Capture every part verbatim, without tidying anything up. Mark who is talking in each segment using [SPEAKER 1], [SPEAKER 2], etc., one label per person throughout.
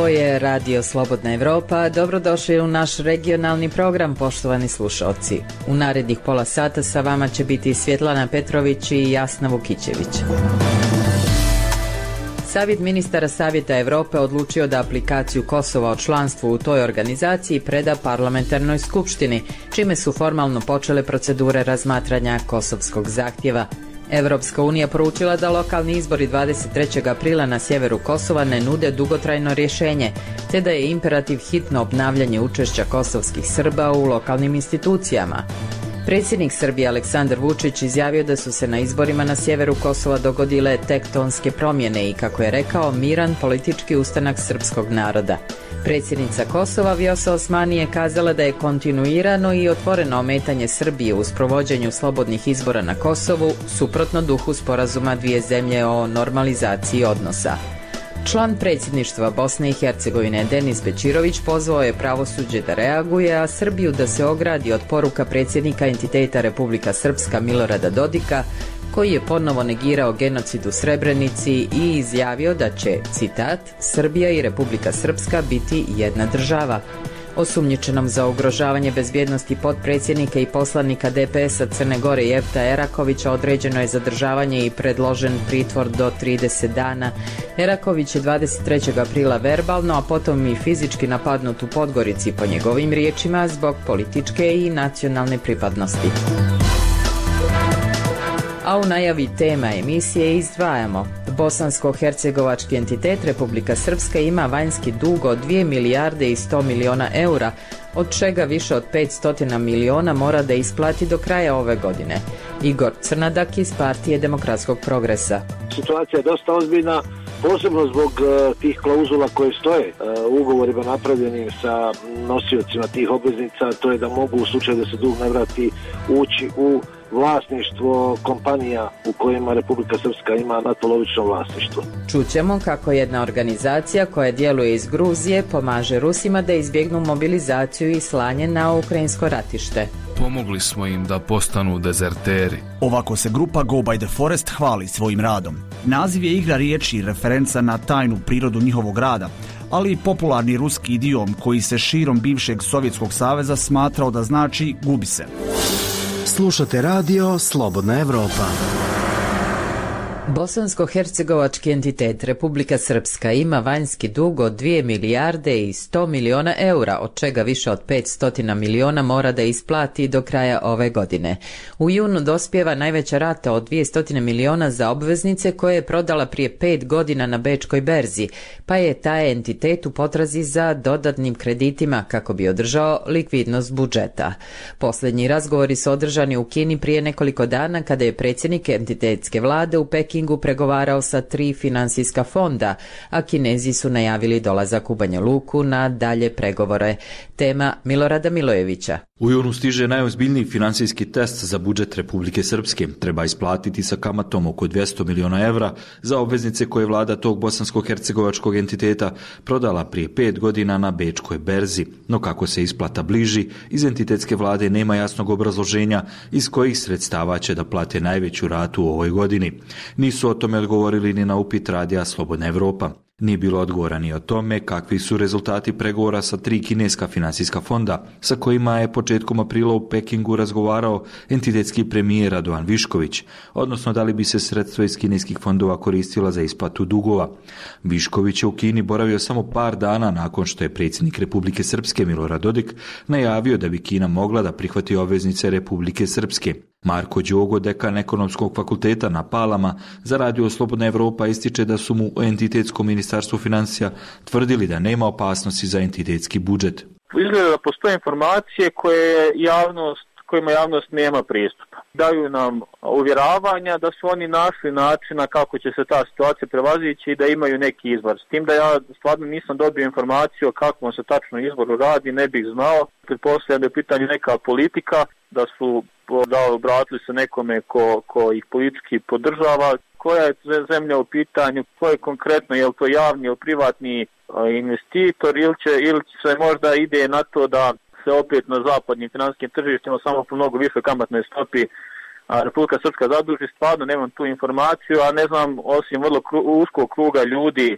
[SPEAKER 1] Ovo je Radio Slobodna Evropa. Dobrodošli u naš regionalni program, poštovani slušalci. U narednih pola sata sa vama će biti Svjetlana Petrović i Jasna Vukićević. Savjet ministara Savjeta Evrope odlučio da aplikaciju Kosova o članstvu u toj organizaciji preda parlamentarnoj skupštini, čime su formalno počele procedure razmatranja kosovskog zahtjeva. Evropska unija poručila da lokalni izbori dvadeset trećeg aprila na sjeveru Kosova ne nude dugotrajno rješenje, te da je imperativ hitno obnavljanje učešća kosovskih Srba u lokalnim institucijama. Predsjednik Srbije Aleksandar Vučić izjavio da su se na izborima na sjeveru Kosova dogodile tektonske promjene i, kako je rekao, miran politički ustanak srpskog naroda. Predsjednica Kosova Vjosa Osmani je kazala da je kontinuirano i otvoreno ometanje Srbije u sprovođenju slobodnih izbora na Kosovu suprotno duhu sporazuma dvije zemlje o normalizaciji odnosa. Član predsjedništva Bosne i Hercegovine Denis Bećirović pozvao je pravosuđe da reaguje, a Srbiju da se ogradi od poruka predsjednika entiteta Republika Srpska Milorada Dodika, koji je ponovo negirao genocid u Srebrenici i izjavio da će, citat, Srbija i Republika Srpska biti jedna država. Osumnjičenom za ugrožavanje bezbjednosti potpredsjednika i poslanika D P S-a Crne Gore Jefta Erakovića određeno je zadržavanje i predložen pritvor do trideset dana. Eraković je dvadeset trećeg aprila verbalno, a potom i fizički napadnut u Podgorici, po njegovim riječima, zbog političke i nacionalne pripadnosti. A u najavi tema emisije izdvajamo: bosansko-hercegovački entitet Republika Srpska ima vanjski dug od dvije milijarde i sto miliona eura, od čega više od petsto miliona mora da isplati do kraja ove godine. Igor Crnadak iz Partije demokratskog progresa.
[SPEAKER 2] Situacija je dosta ozbiljna, posebno zbog uh, tih klauzula koje stoje uh, u ugovorima napravljenim sa nosiocima tih obveznica, to je da mogu u slučaju da se dug ne vrati ući u vlasništvo kompanija u kojima Republika Srpska ima natpolovično vlasništvo.
[SPEAKER 1] Čućemo kako jedna organizacija koja djeluje iz Gruzije pomaže Rusima da izbjegnu mobilizaciju i slanje na ukrajinsko ratište.
[SPEAKER 3] Pomogli smo im da postanu dezerteri.
[SPEAKER 4] Ovako se grupa Go by the Forest hvali svojim radom. Naziv je igra riječi, referenca na tajnu prirodu njihovog rada, ali i popularni ruski idiom koji se širom bivšeg Sovjetskog saveza smatrao da znači gubi se.
[SPEAKER 5] Slušate radio Slobodna Evropa.
[SPEAKER 1] Bosansko-hercegovački entitet Republika Srpska ima vanjski dug od dvije milijarde i sto miliona eura, od čega više od petsto miliona mora da isplati do kraja ove godine. U junu dospijeva najveća rata od dvjesto miliona za obveznice koje je prodala prije pet godina na bečkoj berzi, pa je taj entitet u potrazi za dodatnim kreditima kako bi održao likvidnost budžeta. Posljednji razgovori su održani u Kini prije nekoliko dana, kada je predsjednik entitetske vlade u Pekingu pregovarao sa tri finansijska fonda, a Kinezi su najavili dolazak u Banja Luku na dalje pregovore. Tema Milorada Milojevića.
[SPEAKER 6] U junu stiže najozbiljniji finansijski test za budžet Republike Srpske. Treba isplatiti sa kamatom oko dvjesto miliona evra za obveznice koje vlada tog bosansko-hercegovačkog entiteta prodala prije pet godina na bečkoj berzi. No kako se isplata bliži, iz entitetske vlade nema jasnog obrazloženja iz kojih sredstava će da plate najveću ratu u ovoj godini. Nisu o tome odgovorili ni na upit radija Slobodna Evropa. Nije bilo odgovora ni o tome kakvi su rezultati pregovora sa tri kineska finansijska fonda, sa kojima je početkom aprila u Pekingu razgovarao entitetski premijer Radovan Višković, odnosno da li bi se sredstva iz kineskih fondova koristila za isplatu dugova. Višković je u Kini boravio samo par dana nakon što je predsjednik Republike Srpske Milorad Dodik najavio da bi Kina mogla da prihvati obveznice Republike Srpske. Marko Đogo, dekan ekonomskog fakulteta na Palama, za radio Slobodna Evropa ističe da su mu u entitetskom ministarstvu financija tvrdili da nema opasnosti za entitetski budžet.
[SPEAKER 7] Izgleda da postoje informacije koje javnost, kojima javnost nema pristupa. Daju nam uvjeravanja da su oni našli načina kako će se ta situacija prevazići i da imaju neki izbor. S tim da ja stvarno nisam dobio informaciju o kakvom se tačno izboru radi, ne bih znao. Pretpostavljam da je u pitanju neka politika, da su da obratili se nekome ko, ko ih politički podržava. Koja je zemlja u pitanju, ko je konkretno, je li to javni ili privatni investitor ili će, ili će se možda ide na to da se opet na zapadnim finansijskim tržištima samo po mnogo više kamatnoj stopi a Republika Srpska zaduži. Stvarno nemam tu informaciju, a ne znam, osim vrlo kru, uskog kruga ljudi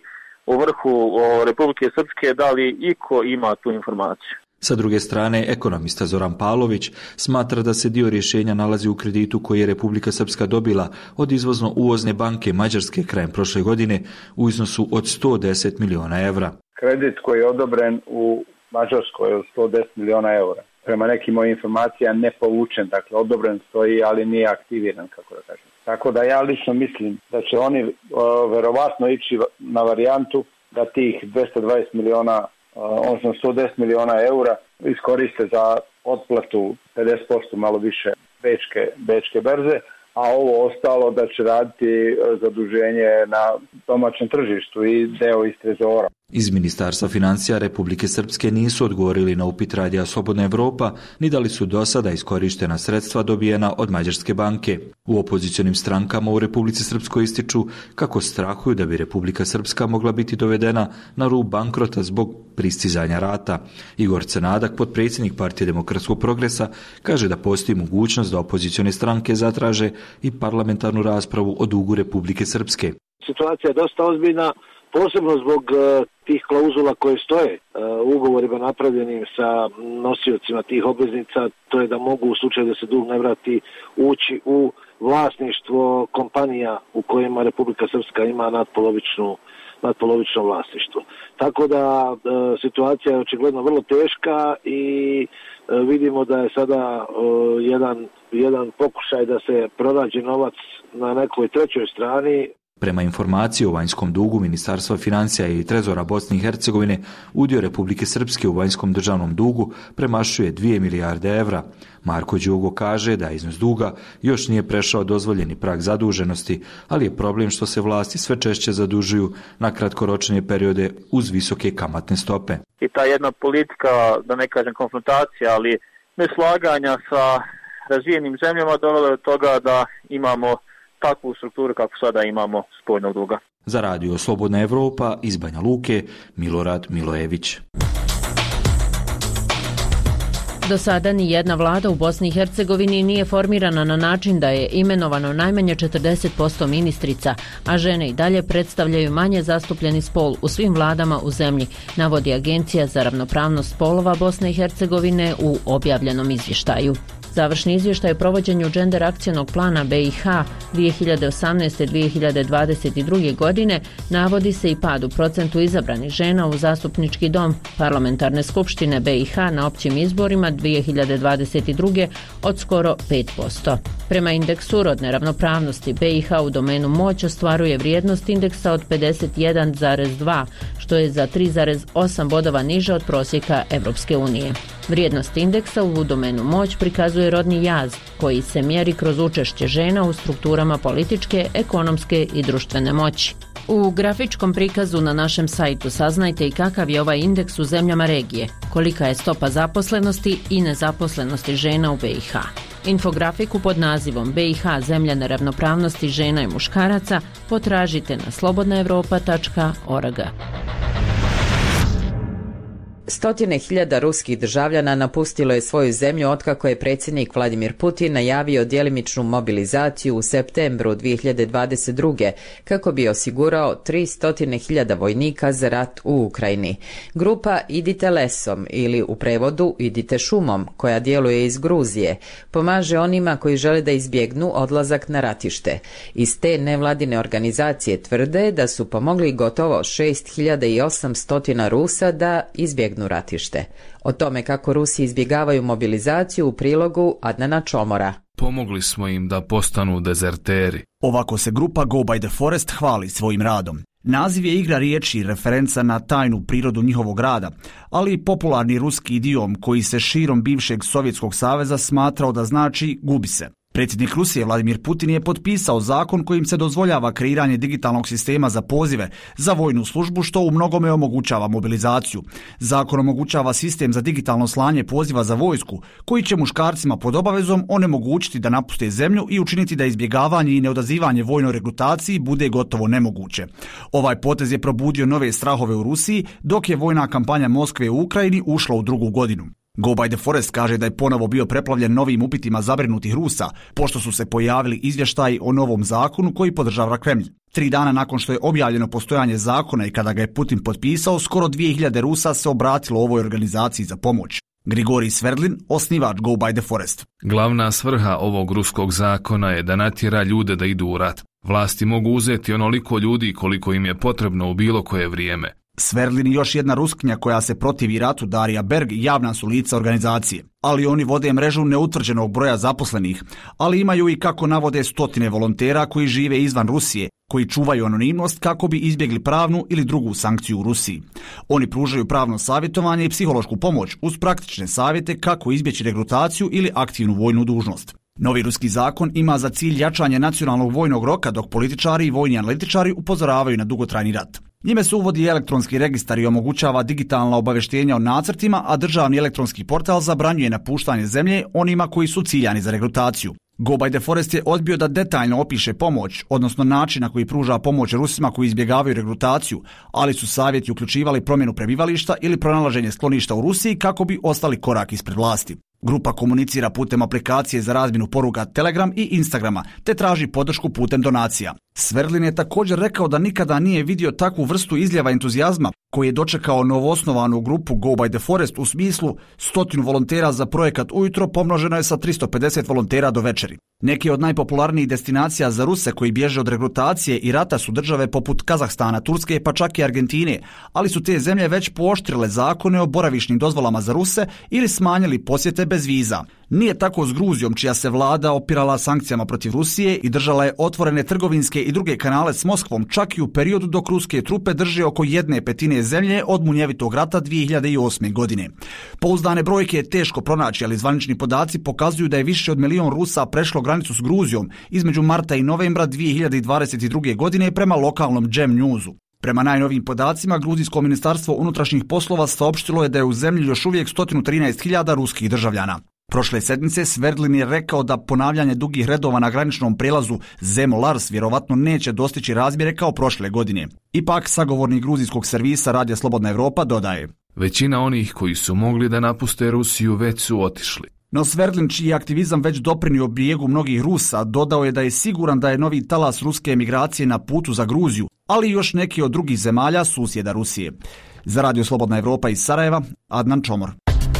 [SPEAKER 7] u vrhu o, Republike Srpske da li iko ima tu informaciju.
[SPEAKER 6] Sa druge strane, ekonomista Zoran Pavlović smatra da se dio rješenja nalazi u kreditu koji je Republika Srpska dobila od izvozno-uvozne banke Mađarske krajem prošle godine u iznosu od sto deset miliona evra.
[SPEAKER 8] Kredit koji je odobren u Mađarskoj od sto deset miliona evra. Prema nekim mojim informacijama ne povučen, dakle odobren stoji, ali nije aktiviran, kako da kažem. Tako da ja lično mislim da će oni o, verovatno ići na varijantu da tih dvesta dvadeset miliona, odnosno sto deset miliona eura iskoriste za otplatu pedeset posto malo više bečke, bečke berze, a ovo ostalo da će raditi zaduženje na domaćem tržištu i deo iz trezora.
[SPEAKER 6] Iz Ministarstva financija Republike Srpske nisu odgovorili na upit Radija Slobodna Evropa, ni da li su do sada iskorištena sredstva dobijena od Mađarske banke. U opozicionim strankama u Republici Srpskoj ističu kako strahuju da bi Republika Srpska mogla biti dovedena na rub bankrota zbog pristizanja rata. Igor Cenadak, potpredsjednik Partije demokratskog progresa, kaže da postoji mogućnost da opozicione stranke zatraže i parlamentarnu raspravu o dugu Republike Srpske.
[SPEAKER 2] Situacija je dosta ozbiljna, posebno zbog uh, tih klauzula koje stoje uh, u ugovorima napravljenim sa nosiocima tih obveznica, to je da mogu u slučaju da se dug ne vrati ući u vlasništvo kompanija u kojima Republika Srpska ima nadpolovičnu, nadpolovično vlasništvo. Tako da uh, situacija je očigledno vrlo teška i uh, vidimo da je sada uh, jedan, jedan pokušaj da se pronađe novac na nekoj trećoj strani.
[SPEAKER 6] Prema informaciji o vanjskom dugu Ministarstva financija i Trezora Bosne i Hercegovine, udio Republike Srpske u vanjskom državnom dugu premašuje dvije milijarde evra. Marko Đugo kaže da iznos duga još nije prešao dozvoljeni prag zaduženosti, ali je problem što se vlasti sve češće zadužuju na kratkoročne periode uz visoke kamatne stope.
[SPEAKER 7] I ta jedna politika, da ne kažem konfrontacija, ali neslaganja sa razvijenim zemljama dovela do toga da imamo takvu strukturu kako sada imamo spoljnog duga.
[SPEAKER 6] Za Radio Slobodna Evropa iz Banja Luke, Milorad Milojević.
[SPEAKER 9] Do sada ni jedna vlada u Bosni i Hercegovini nije formirana na način da je imenovano najmanje četrdeset posto ministrica, a žene i dalje predstavljaju manje zastupljeni spol u svim vladama u zemlji, navodi Agencija za ravnopravnost spolova Bosne i Hercegovine u objavljenom izvještaju. Završni izvještaj o provođenju Gender akcionog plana B i H dvije hiljade osamnaeste do dvije hiljade dvadeset druge. godine navodi se i pad u procentu izabranih žena u zastupnički dom Parlamentarne skupštine B i H na općim izborima dvije hiljade dvadeset druge. od skoro pet posto. Prema indeksu rodne ravnopravnosti B i H u domenu moć ostvaruje vrijednost indeksa od pedeset jedan zarez dva, što je za tri zarez osam bodova niže od prosjeka Evropske unije. Vrijednost indeksa u domenu moć prikazuje rodni jaz, koji se mjeri kroz učešće žena u strukturama političke, ekonomske i društvene moći. U grafičkom prikazu na našem sajtu saznajte i kakav je ovaj indeks u zemljama regije, kolika je stopa zaposlenosti i nezaposlenosti žena u B i H. Infografiku pod nazivom B i H zemlja neravnopravnosti žena i muškaraca potražite na slobodna evropa tačka org.
[SPEAKER 1] Stotine hiljada ruskih državljana napustilo je svoju zemlju otkako je predsjednik Vladimir Putin najavio djelimičnu mobilizaciju u septembru dvije hiljade dvadeset druge. kako bi osigurao tristo hiljada vojnika za rat u Ukrajini. Grupa Idite lesom ili u prevodu Idite šumom, koja djeluje iz Gruzije, pomaže onima koji žele da izbjegnu odlazak na ratište. Iz te nevladine organizacije tvrde da su pomogli gotovo šest hiljada osamsto Rusa da izbjegnu ratište. O tome kako Rusi izbjegavaju mobilizaciju u prilogu Adnana Čomora.
[SPEAKER 3] Pomogli smo im da postanu dezerteri.
[SPEAKER 4] Ovako se grupa Go by the Forest hvali svojim radom. Naziv je igra riječi, referenca na tajnu prirodu njihovog rada, ali i popularni ruski idiom koji se širom bivšeg Sovjetskog saveza smatrao da znači gubi se. Predsjednik Rusije Vladimir Putin je potpisao zakon kojim se dozvoljava kreiranje digitalnog sistema za pozive za vojnu službu, što u mnogome omogućava mobilizaciju. Zakon omogućava sistem za digitalno slanje poziva za vojsku, koji će muškarcima pod obavezom onemogućiti da napuste zemlju i učiniti da izbjegavanje i neodazivanje vojnoj regrutaciji bude gotovo nemoguće. Ovaj potez je probudio nove strahove u Rusiji, dok je vojna kampanja Moskve u Ukrajini ušla u drugu godinu. Go by the Forest kaže da je ponovo bio preplavljen novim upitima zabrinutih Rusa, pošto su se pojavili izvještaji o novom zakonu koji podržava Kremlj. Tri dana nakon što je objavljeno postojanje zakona i kada ga je Putin potpisao, skoro dvije hiljade Rusa se obratilo ovoj organizaciji za pomoć. Grigorij Sverdlin, osnivač Go by the Forest.
[SPEAKER 3] Glavna svrha ovog ruskog zakona je da natjera ljude da idu u rat. Vlasti mogu uzeti onoliko ljudi koliko im je potrebno u bilo koje vrijeme.
[SPEAKER 4] Sverdlin i još jedna Ruskinja koja se protivi ratu, Darija Berg, javna su lica organizacije. Ali oni vode mrežu neutvrđenog broja zaposlenih, ali imaju i, kako navode, stotine volontera koji žive izvan Rusije, koji čuvaju anonimnost kako bi izbjegli pravnu ili drugu sankciju u Rusiji. Oni pružaju pravno savjetovanje i psihološku pomoć uz praktične savjete kako izbjeći regrutaciju ili aktivnu vojnu dužnost. Novi ruski zakon ima za cilj jačanje nacionalnog vojnog roka, dok političari i vojni analitičari upozoravaju na dugotrajni rat. Njime se uvodi elektronski registar i omogućava digitalna obavještenja o nacrtima, a državni elektronski portal zabranjuje napuštanje zemlje onima koji su ciljani za regrutaciju. Go by the Forest je odbio da detaljno opiše pomoć, odnosno način na koji pruža pomoć Rusima koji izbjegavaju regrutaciju, ali su savjeti uključivali promjenu prebivališta ili pronalaženje skloništa u Rusiji kako bi ostali korak ispred vlasti. Grupa komunicira putem aplikacije za razmjenu poruka Telegram i Instagrama, te traži podršku putem donacija. Sverdlin je također rekao da nikada nije vidio takvu vrstu izljeva entuzijazma koji je dočekao novoosnovanu grupu Go by the Forest u smislu stotinu volontera za projekat ujutro pomnoženo je sa tristo pedeset volontera do večeri. Neki od najpopularnijih destinacija za Ruse koji bježe od regrutacije i rata su države poput Kazahstana, Turske pa čak i Argentine, ali su te zemlje već pooštrile zakone o boravišnim dozvolama za Ruse ili smanjili posjete bez viza. Nije tako s Gruzijom, čija se vlada opirala sankcijama protiv Rusije i držala je otvorene trgovinske i druge kanale s Moskvom čak i u periodu dok ruske trupe drže oko jedne petine zemlje od munjevitog rata dvije hiljade osme. godine. Pouzdane brojke je teško pronaći, ali zvanični podaci pokazuju da je više od milion Rusa prešlo granicu s Gruzijom između marta i novembra dvije hiljade dvadeset druge. godine prema lokalnom Džem Newsu. Prema najnovijim podacima, Gruzijsko ministarstvo unutrašnjih poslova saopštilo je da je u zemlji još uvijek sto trinaest hiljada ruskih državljana. Prošle sedmice Sverdlin je rekao da ponavljanje dugih redova na graničnom prelazu Zemo-Lars vjerovatno neće dostići razmjere kao prošle godine. Ipak, sagovornik gruzijskog servisa Radija Slobodna Evropa dodaje:
[SPEAKER 3] većina onih koji su mogli da napuste Rusiju već su otišli.
[SPEAKER 4] No Sverdlin, čiji je aktivizam već doprinio bijegu mnogih Rusa, dodao je da je siguran da je novi talas ruske emigracije na putu za Gruziju, ali i još neki od drugih zemalja susjeda Rusije. Za Radio Slobodna Evropa iz Sarajeva, Adnan Čomor.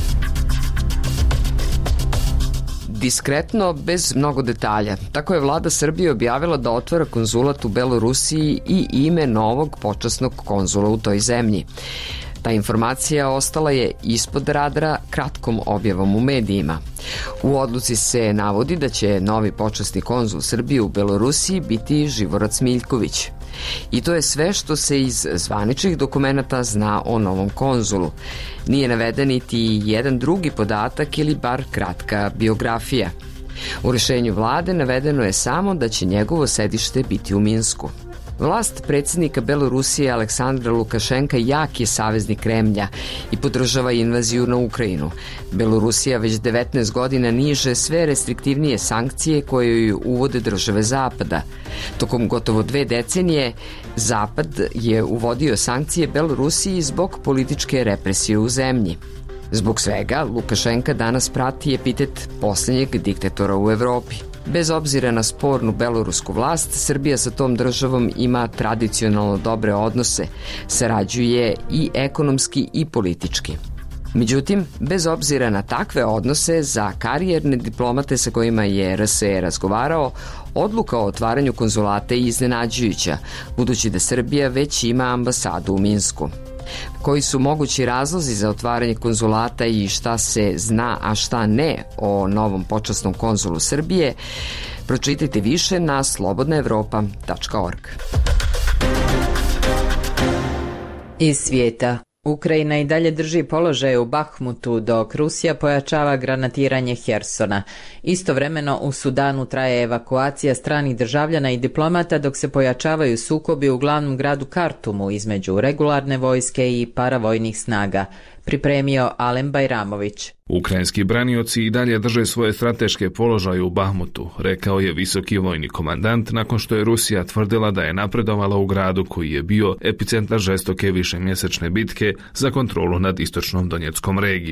[SPEAKER 10] Diskretno, bez mnogo detalja. Tako je vlada Srbije objavila da otvara konzulat u Belorusiji i ime novog počasnog konzula u toj zemlji. Ta informacija ostala je ispod radara kratkom objavom u medijima. U odluci se navodi da će novi počasni konzul Srbije u Belorusiji biti Živorad Smiljković. I to je sve što se iz zvaničnih dokumenata zna o novom konzulu. Nije naveden niti jedan drugi podatak ili bar kratka biografija. U rješenju vlade navedeno je samo da će njegovo sedište biti u Minsku. Vlast predsjednika Belorusije Aleksandra Lukašenka jak je saveznik Kremlja i podržava invaziju na Ukrajinu. Belorusija već devetnaest godina niže sve restriktivnije sankcije koje joj uvode države Zapada. Tokom gotovo dve decenije Zapad je uvodio sankcije Belorusiji zbog političke represije u zemlji. Zbog svega, Lukašenka danas prati epitet posljednjeg diktatora u Evropi. Bez obzira na spornu belorusku vlast, Srbija sa tom državom ima tradicionalno dobre odnose, sarađuje i ekonomski i politički. Međutim, bez obzira na takve odnose, za karijerne diplomate sa kojima je R S E razgovarao, odluka o otvaranju konzulata je iznenađujuća, budući da Srbija već ima ambasadu u Minsku. Koji su mogući razlozi za otvaranje konzulata i šta se zna, a šta ne o novom počasnom konzulu Srbije, pročitajte više na slobodna evropa tačka org.
[SPEAKER 1] Iz svijeta. Ukrajina i dalje drži položaje u Bahmutu dok Rusija pojačava granatiranje Hersona. Istovremeno u Sudanu traje evakuacija stranih državljana i diplomata dok se pojačavaju sukobi u glavnom gradu Kartumu između regularne vojske i paravojnih snaga. Pripremio Alen Bajramović.
[SPEAKER 3] Ukrajinski branioci i dalje drže svoje strateške položaje u Bahmutu, rekao je visoki vojni komandant nakon što je Rusija tvrdila da je napredovala u gradu koji je bio epicentar žestoke višemjesečne bitke za kontrolu nad istočnom Donjeckom regijom.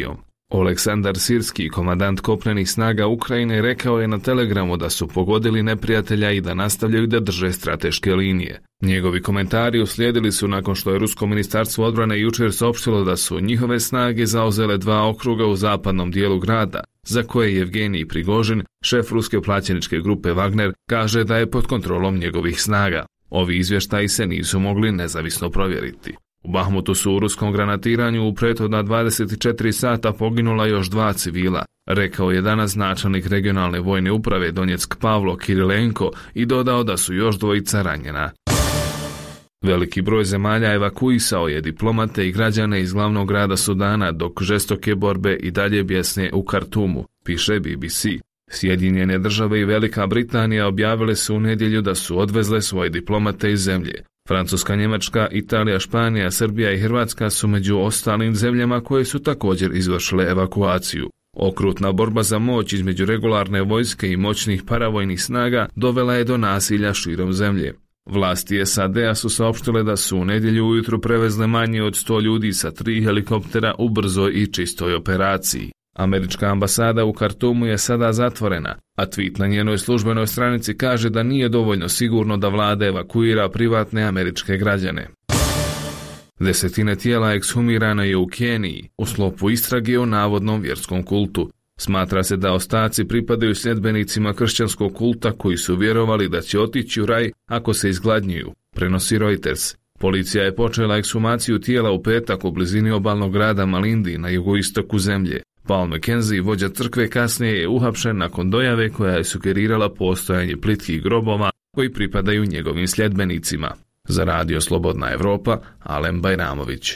[SPEAKER 3] Oleksandar Sirski, komandant kopnenih snaga Ukrajine, rekao je na Telegramu da su pogodili neprijatelja i da nastavljaju da drže strateške linije. Njegovi komentari uslijedili su nakon što je Rusko ministarstvo odbrane jučer saopštilo da su njihove snage zauzele dva okruga u zapadnom dijelu grada, za koje Evgenij Prigožin, šef ruske plaćeničke grupe Wagner, kaže da je pod kontrolom njegovih snaga. Ovi izvještaji se nisu mogli nezavisno provjeriti. U Bahmutu su u ruskom granatiranju u prethodna dvadeset četiri sata poginula još dva civila, rekao je danas načelnik regionalne vojne uprave Donjeck Pavlo Kirilenko i dodao da su još dvojica ranjena. Veliki broj zemalja evakuisao je diplomate i građane iz glavnog grada Sudana, dok žestoke borbe i dalje bjesne u Kartumu, piše B B C. Sjedinjene države i Velika Britanija objavile su u nedjelju da su odvezle svoje diplomate iz zemlje. Francuska, Njemačka, Italija, Španija, Srbija i Hrvatska su među ostalim zemljama koje su također izvršile evakuaciju. Okrutna borba za moć između regularne vojske i moćnih paravojnih snaga dovela je do nasilja širom zemlje. Vlasti S A D-a su saopštile da su u nedjelju ujutro prevezle manje od sto ljudi sa tri helikoptera u brzoj i čistoj operaciji. Američka ambasada u Kartumu je sada zatvorena, a tweet na njenoj službenoj stranici kaže da nije dovoljno sigurno da vlada evakuira privatne američke građane. Desetine tijela ekshumirana je u Keniji u sklopu istrage o navodnom vjerskom kultu. Smatra se da ostaci pripadaju sljedbenicima kršćanskog kulta koji su vjerovali da će otići u raj ako se izgladnjuju, prenosi Reuters. Policija je počela ekshumaciju tijela u petak u blizini obalnog grada Malindi na jugoistoku zemlje. Paul McKenzie, vođa crkve, kasnije je uhapšen nakon dojave koja je sugerirala postojanje plitkih grobova koji pripadaju njegovim sljedbenicima. Za Radio Slobodna Evropa, Alen Bajramović.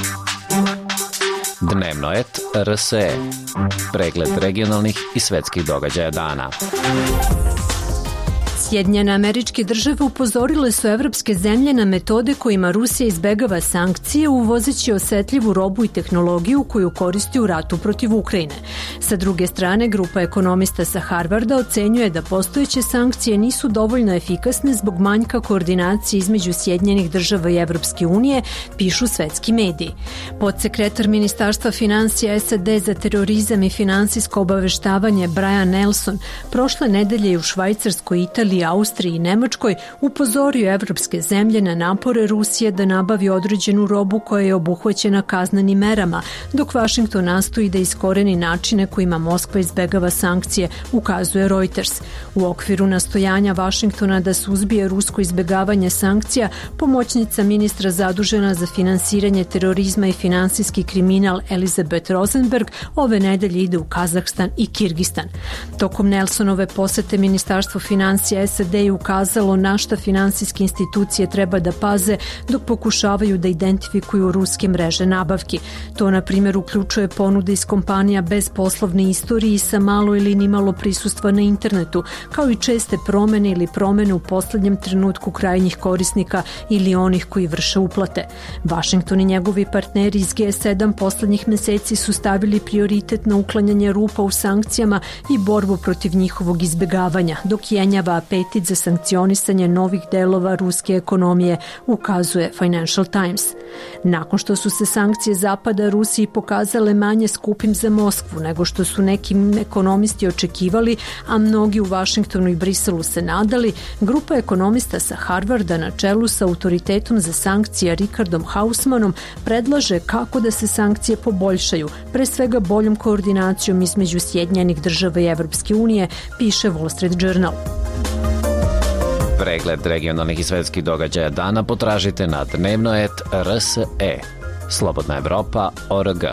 [SPEAKER 11] Dnevno et R S E. Pregled regionalnih i svetskih događaja dana.
[SPEAKER 12] Sjedinjene Američke Države upozorile su evropske zemlje na metode kojima Rusija izbegava sankcije uvozeći osetljivu robu i tehnologiju koju koristi u ratu protiv Ukrajine. Sa druge strane, grupa ekonomista sa Harvarda ocenjuje da postojeće sankcije nisu dovoljno efikasne zbog manjka koordinacije između Sjedinjenih Država i Evropske unije, pišu svetski mediji. Podsekretar Ministarstva financija S A D za terorizam i finansijsko obaveštavanje Brian Nelson prošle nedelje u Švajcarskoj, Italiji, Austriji i Nemačkoj upozorio evropske zemlje na napore Rusije da nabavi određenu robu koja je obuhvaćena kaznenim merama, dok Vašington nastoji da iskoreni načine kojima Moskva izbegava sankcije, ukazuje Reuters. U okviru nastojanja Vašingtona da suzbije rusko izbegavanje sankcija, pomoćnica ministra zadužena za finansiranje terorizma i finansijski kriminal Elizabeth Rosenberg ove nedelje ide u Kazahstan i Kirgistan. Tokom Nelsonove posete Ministarstvo financija S A D je ukazalo na šta finansijske institucije treba da paze dok pokušavaju da identifikuju ruske mreže nabavki. To, na primjer, uključuje ponude iz kompanija bez poslovne istorije i sa malo ili nimalo prisustva na internetu, kao i česte promene ili promene u posljednjem trenutku krajnjih korisnika ili onih koji vrše uplate. Vašington i njegovi partneri iz G sedam posljednjih meseci su stavili prioritet na uklanjanje rupa u sankcijama i borbu protiv njihovog izbjegavanja, dok jenjava apetit za sankcionisanje novih delova ruske ekonomije, ukazuje Financial Times. Nakon što su se sankcije Zapada Rusiji pokazale manje skupim za Moskvu nego što su neki ekonomisti očekivali, a mnogi u Vašingtonu i Briselu se nadali, grupa ekonomista sa Harvarda na čelu sa autoritetom za sankcije Richardom Hausmanom predlaže kako da se sankcije poboljšaju, pre svega boljom koordinacijom između Sjedinjenih Država i Evropske unije, piše Wall Street Journal.
[SPEAKER 11] Pregled regionalnih i svetskih događaja dana potražite na dnevno et R S E. Slobodna Evropa, O R G.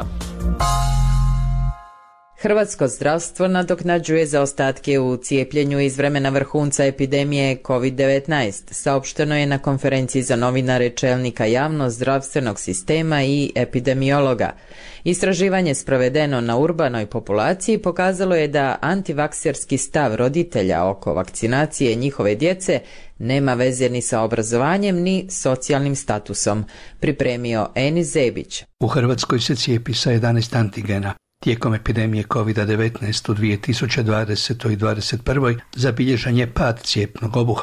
[SPEAKER 1] Hrvatsko zdravstvo nadoknađuje zaostatke u cijepljenju iz vremena vrhunca epidemije kovid devetnaest. Saopšteno je na konferenciji za novinare čelnika javno-zdravstvenog sistema i epidemiologa. Istraživanje sprovedeno na urbanoj populaciji pokazalo je da antivakserski stav roditelja oko vakcinacije njihove djece nema veze ni sa obrazovanjem ni socijalnim statusom, pripremio Enis Zebić.
[SPEAKER 13] U Hrvatskoj se cijepi sa jedanaest antigena. Tijekom epidemije kovid devetnaest u dvije tisuće dvadesetoj i dvadeset prvoj zabilježen je pad cijepnog obuhvata.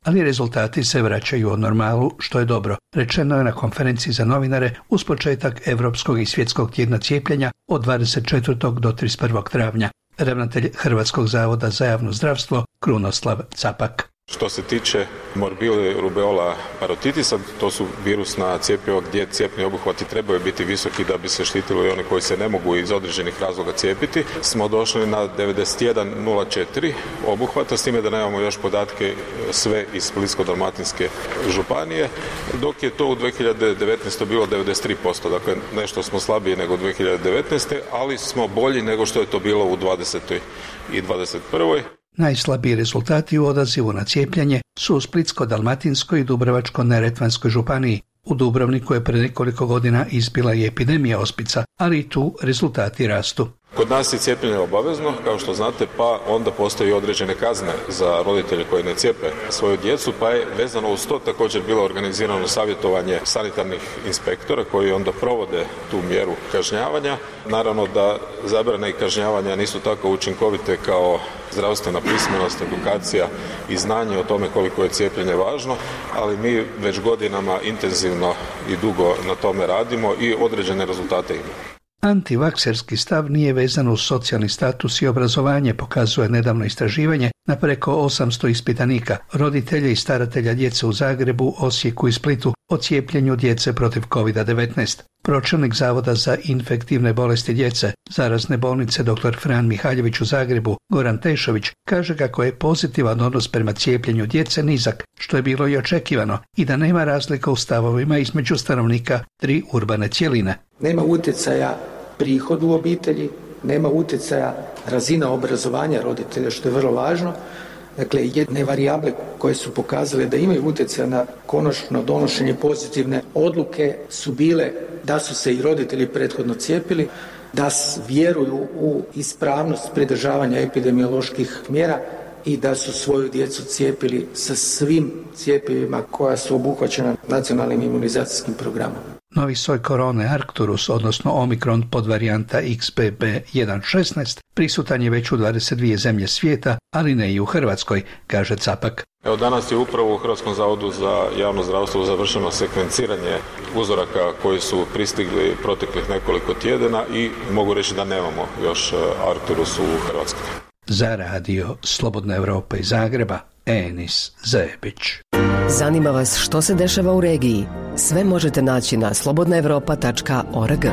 [SPEAKER 13] ali rezultati se vraćaju u normalu, što je dobro, rečeno je na konferenciji za novinare uz početak Evropskog i svjetskog tjedna cijepljenja od dvadeset četvrtog do trideset prvog travnja. Ravnatelj Hrvatskog zavoda za javno zdravstvo Krunoslav Capak.
[SPEAKER 14] Što se tiče morbili rubeola parotitisa, to su virusna cjepiva gdje cjepni obuhvati trebaju biti visoki da bi se štitilo i oni koji se ne mogu iz određenih razloga cijepiti. Smo došli na devedeset jedan zarez četiri obuhvata, s time da nemamo još podatke sve iz Splitsko-dalmatinske županije, dok je to u dvije hiljade devetnaestoj bilo devedeset tri posto, dakle nešto smo slabiji nego u dvije hiljade devetnaestoj ali smo bolji nego što je to bilo u dvadesetoj i dvadeset prvoj
[SPEAKER 13] Najslabiji rezultati u odazivu na cijepljenje su u Splitsko-dalmatinskoj i Dubrovačko-neretvanskoj županiji. U Dubrovniku je pred nekoliko godina izbila i epidemija ospica, ali i tu rezultati rastu.
[SPEAKER 14] Kod nas je cijepljenje obavezno, kao što znate, pa onda postoji određene kazne za roditelje koji ne cijepe svoju djecu, pa je vezano uz to također bilo organizirano savjetovanje sanitarnih inspektora koji onda provode tu mjeru kažnjavanja. Naravno da zabrane i kažnjavanja nisu tako učinkovite kao zdravstvena pismenost, edukacija i znanje o tome koliko je cijepljenje važno, ali mi već godinama intenzivno i dugo na tome radimo i određene rezultate imamo.
[SPEAKER 13] Antivakserski stav nije vezan uz socijalni status i obrazovanje, pokazuje nedavno istraživanje na preko osamsto ispitanika, roditelja i staratelja djece u Zagrebu, Osijeku i Splitu o cijepljenju djece protiv kovid devetnaest. Pročelnik Zavoda za infektivne bolesti djece Zarazne bolnice dr. Fran Mihaljević u Zagrebu, Goran Tešović, kaže kako je pozitivan odnos prema cijepljenju djece nizak, što je bilo i očekivano, i da nema razlika u stavovima između stanovnika tri urbane cjeline.
[SPEAKER 15] Nema utjecaja prihod u obitelji, nema utjecaja razina obrazovanja roditelja, što je vrlo važno. Dakle, jedne varijable koje su pokazale da imaju utjecaja na konačno donošenje pozitivne odluke su bile da su se i roditelji prethodno cijepili, da vjeruju u ispravnost pridržavanja epidemioloških mjera i da su svoju djecu cijepili sa svim cjepivima koja su obuhvaćena nacionalnim imunizacijskim programom.
[SPEAKER 13] Novi soj korone Arcturus, odnosno Omikron podvarijanta X B B jedan šesnaest, prisutan je već u dvadeset dvije zemlje svijeta, ali ne i u Hrvatskoj, kaže Capak.
[SPEAKER 14] Evo, danas je upravo u Hrvatskom zavodu za javno zdravstvo završeno sekvenciranje uzoraka koji su pristigli proteklih nekoliko tjedana i mogu reći da nemamo još Arcturus u Hrvatskoj.
[SPEAKER 13] Za radio Slobodna Evropa iz Zagreba, Enis Zebić.
[SPEAKER 16] Zanima vas što se dešava u regiji? Sve možete naći na slobodna evropa tačka org.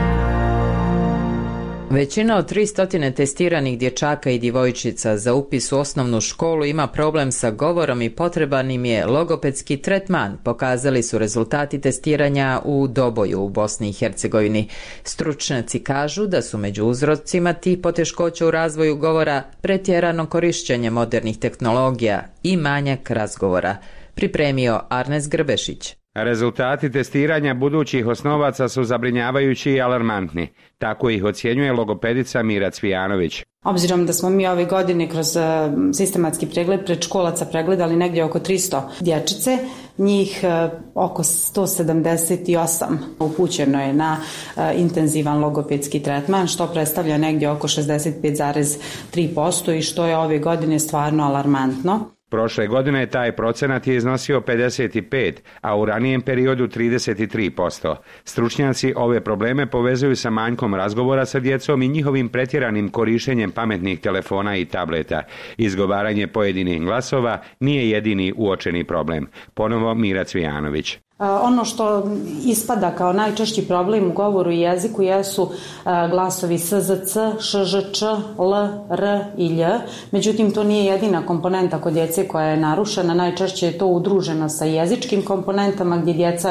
[SPEAKER 1] Većina od tristo testiranih dječaka i djevojčica za upis u osnovnu školu ima problem sa govorom i potreban im je logopedski tretman, pokazali su rezultati testiranja u Doboju u Bosni i Hercegovini. Stručnjaci kažu da su među uzrocima tih poteškoća u razvoju govora pretjerano korišćenje modernih tehnologija i manjak razgovora. Pripremio Arnes Grbešić.
[SPEAKER 17] Rezultati testiranja budućih osnovaca su zabrinjavajući i alarmantni. Tako ih ocjenjuje logopedica Mira Cvijanović.
[SPEAKER 18] Obzirom da smo mi ove godine kroz sistematski pregled predškolaca pregledali negdje oko tristo dječice, njih oko sto sedamdeset osam upućeno je na intenzivan logopedski tretman, što predstavlja negdje oko šezdeset pet zarez tri posto i što je ove godine stvarno alarmantno.
[SPEAKER 17] Prošle godine taj procenat je iznosio pedeset pet, a u ranijem periodu trideset tri posto. Stručnjaci ove probleme povezuju sa manjkom razgovora sa djecom i njihovim pretjeranim korištenjem pametnih telefona i tableta. Izgovaranje pojedinih glasova nije jedini uočeni problem. Ponovo Mira Cvijanović.
[SPEAKER 18] Ono što ispada kao najčešći problem u govoru i jeziku jesu glasovi S Z C, Š Ž Č, L, R i Lj. Međutim, to nije jedina komponenta kod djece koja je narušena. Najčešće je to udruženo sa jezičkim komponentama gdje djeca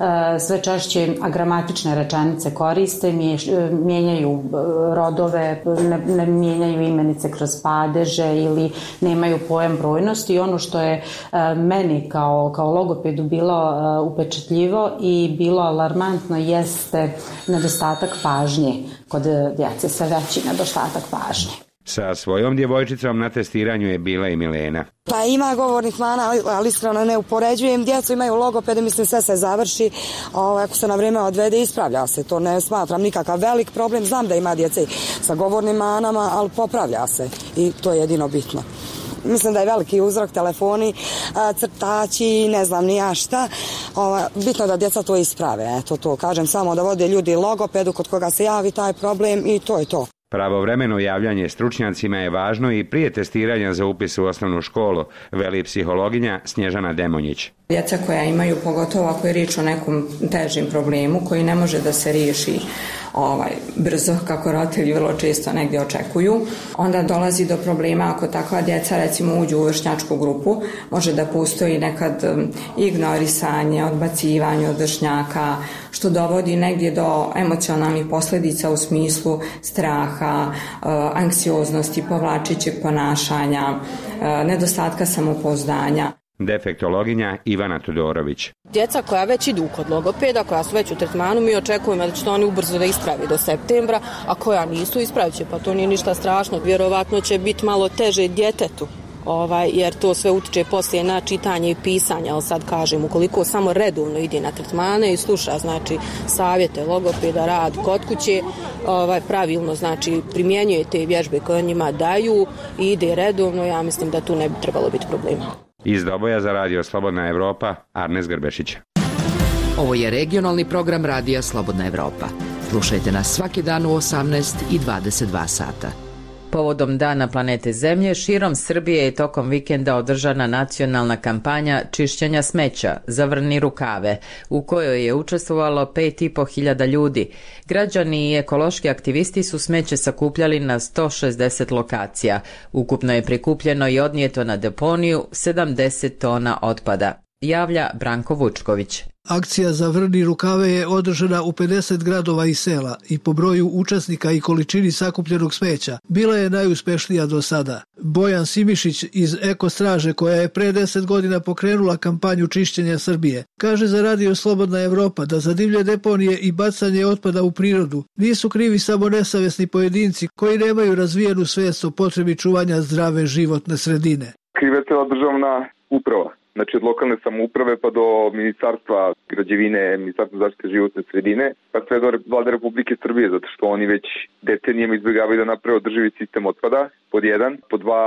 [SPEAKER 18] sve češće agramatične rečenice koriste, mijenjaju rodove, ne, ne mijenjaju imenice kroz padeže ili nemaju pojam brojnosti. I ono što je meni kao, kao logopedu bilo upečatljivo i bilo alarmantno jeste nedostatak pažnje kod djece, sve veći nedostatak pažnje.
[SPEAKER 17] Sa svojom djevojčicom na testiranju je bila i Milena.
[SPEAKER 19] Pa ima govornih mana, ali, ali iskreno ne upoređujem. Djecu imaju logopede, mislim sve se završi. Ovo, ako se na vrijeme odvede, ispravlja se. To ne smatram nikakav velik problem. Znam da ima djece sa govornim manama, ali popravlja se i to je jedino bitno. mislim da je veliki uzrok telefoni, crtači, ne znam ni ja šta. Ovo, bitno da djeca to isprave, eto to kažem, samo da vode ljudi logopedu kod koga se javi taj problem i to je to.
[SPEAKER 17] Pravovremeno javljanje stručnjacima je važno i prije testiranja za upis u osnovnu školu, veli psihologinja Snježana Demonjić.
[SPEAKER 20] Djeca koja imaju, pogotovo ako je riječ o nekom težim problemu koji ne može da se riješi ovaj, brzo, kako roditelji vrlo često negdje očekuju, onda dolazi do problema ako takva djeca recimo uđu u vršnjačku grupu, može da postoji nekad ignorisanje, odbacivanje od vršnjaka, što dovodi negdje do emocionalnih posljedica u smislu straha, anksioznosti, povlačećeg ponašanja, nedostatka samopouzdanja.
[SPEAKER 17] Defektologinja Ivana Todorović.
[SPEAKER 21] Djeca koja već idu kod logopeda, koja su već u tretmanu, mi očekujemo da će to oni ubrzo da ispravi do septembra, a koja nisu, ispravit će, pa to nije ništa strašno. Vjerovatno će biti malo teže djetetu, ovaj, jer to sve utiče poslije na čitanje i pisanje, ali sad kažem, ukoliko samo redovno ide na tretmane i sluša, znači, savjete logopeda, rad kod kuće, ovaj, pravilno, znači, primjenjuje te vježbe koje njima daju i ide redovno, ja mislim da tu ne bi trebalo biti problema.
[SPEAKER 17] Iz Doboja za radio Slobodna Evropa, Arnes Grbešić.
[SPEAKER 1] Ovo je regionalni program radija Slobodna Evropa. Slušajte nas svaki dan u osamnaest i dvadeset dva sata. Povodom Dana planete Zemlje, širom Srbije je tokom vikenda održana nacionalna kampanja čišćenja smeća Zavrni rukave, u kojoj je učestvovalo pet i po hiljada ljudi. Građani i ekološki aktivisti su smeće sakupljali na sto šezdeset lokacija. Ukupno je prikupljeno i odnijeto na deponiju sedamdeset tona otpada, javlja Branko Vučković.
[SPEAKER 22] Akcija Zavrni rukave je održana u pedeset gradova i sela i po broju učesnika i količini sakupljenog smeća bila je najuspešnija do sada. Bojan Simišić iz Eko Straže, koja je pre deset godina pokrenula kampanju čišćenja Srbije, kaže za radio Slobodna Evropa da za divlje deponije i bacanje otpada u prirodu nisu krivi samo nesavjesni pojedinci koji nemaju razvijenu svijest o potrebi čuvanja zdrave životne sredine.
[SPEAKER 23] Kriva je cela državna uprava. Znači od lokalne samouprave pa do ministarstva građevine, ministarstva zaštite životne sredine, pa sve do vlade Republike Srbije, zato što oni već decenijama izbjegavaju da naprave održivi sistem otpada, pod jedan. Pod dva,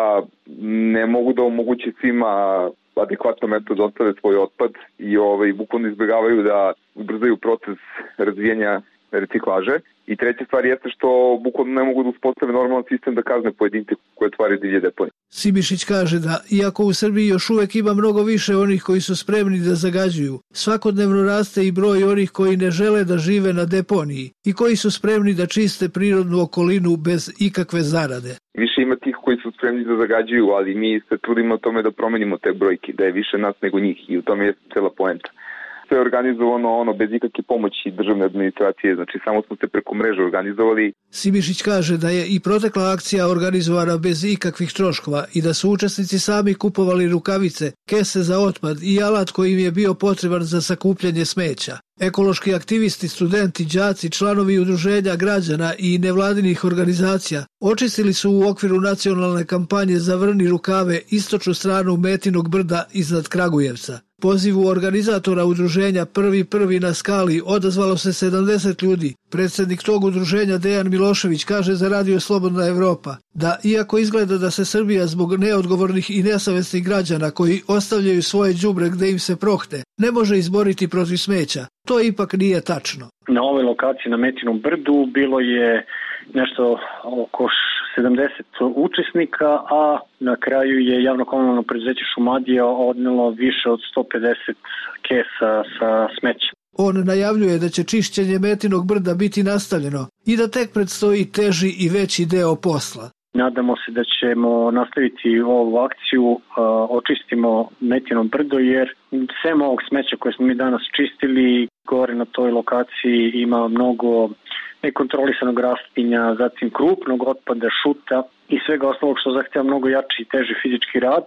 [SPEAKER 23] ne mogu da omoguće svima adekvatno mesto da ostave svoj otpad i ovaj, bukvalno izbjegavaju da ubrzaju proces razvijanja reciklaže. I treća stvar jeste što bukvalno ne mogu da uspostave normalan sistem da kazne pojedince koje otvaraju divlje deponije.
[SPEAKER 22] Simišić kaže da, iako u Srbiji još uvek ima mnogo više onih koji su spremni da zagađuju, svakodnevno raste i broj onih koji ne žele da žive na deponiji i koji su spremni da čiste prirodnu okolinu bez ikakve zarade.
[SPEAKER 23] Više ima tih koji su spremni da zagađuju, ali mi se trudimo o tome da promenimo te brojke, da je više nas nego njih i u tome je cela poenta. Sve je organizovano ono bez ikakve pomoći državne administracije, znači samo smo se preko mreže organizovali.
[SPEAKER 22] Simišić kaže da je i protekla akcija organizovana bez ikakvih troškova i da su učesnici sami kupovali rukavice, kese za otpad i alat koji im je bio potreban za sakupljanje smeća. Ekološki aktivisti, studenti, đaci, članovi udruženja građana i nevladinih organizacija očistili su u okviru nacionalne kampanje Zavrni rukave istočnu stranu Metinog brda iznad Kragujevca. Pozivu organizatora udruženja Prvi prvi na skali odazvalo se sedamdeset ljudi. Predsjednik tog udruženja Dejan Milošević kaže za radio Slobodna Evropa da iako izgleda da se Srbija zbog neodgovornih i nesavesnih građana koji ostavljaju svoje đubre gde im se prohte, ne može izboriti protiv smeća, to ipak nije tačno.
[SPEAKER 24] Na ovoj lokaciji na Metinom brdu bilo je nešto oko sedamdeset učesnika, a na kraju je javno komunalno preduzeće Šumadija odnelo više od sto pedeset kesa sa smećem.
[SPEAKER 22] On najavljuje da će čišćenje Metinog brda biti nastavljeno i da tek predstoji teži i veći deo posla.
[SPEAKER 24] Nadamo se da ćemo nastaviti ovu akciju, očistimo Metino brdo, jer sem ovog smeća koje smo mi danas čistili, gore na toj lokaciji ima mnogo nekontrolisanog rastinja, zatim krupnog otpada, šuta i svega ostalog što zahtjeva mnogo jači i teži fizički rad.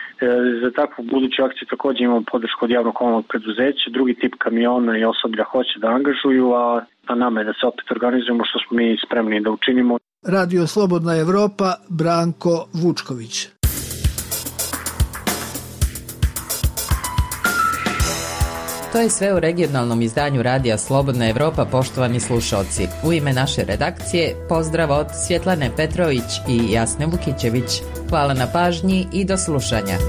[SPEAKER 24] Za takvu buduću akciju također imamo podršku od javnog komunalnog preduzeća, drugi tip kamiona i osoblja hoće da angažuju, a na nama je da se opet organizujemo što smo mi spremni da učinimo.
[SPEAKER 22] Radio Slobodna Evropa, Branko Vučković.
[SPEAKER 1] To je sve u regionalnom izdanju radija Slobodna Evropa, poštovani slušalci. U ime naše redakcije pozdrav od Svjetlane Petrović i Jasne Vukićević. Hvala na pažnji i do slušanja.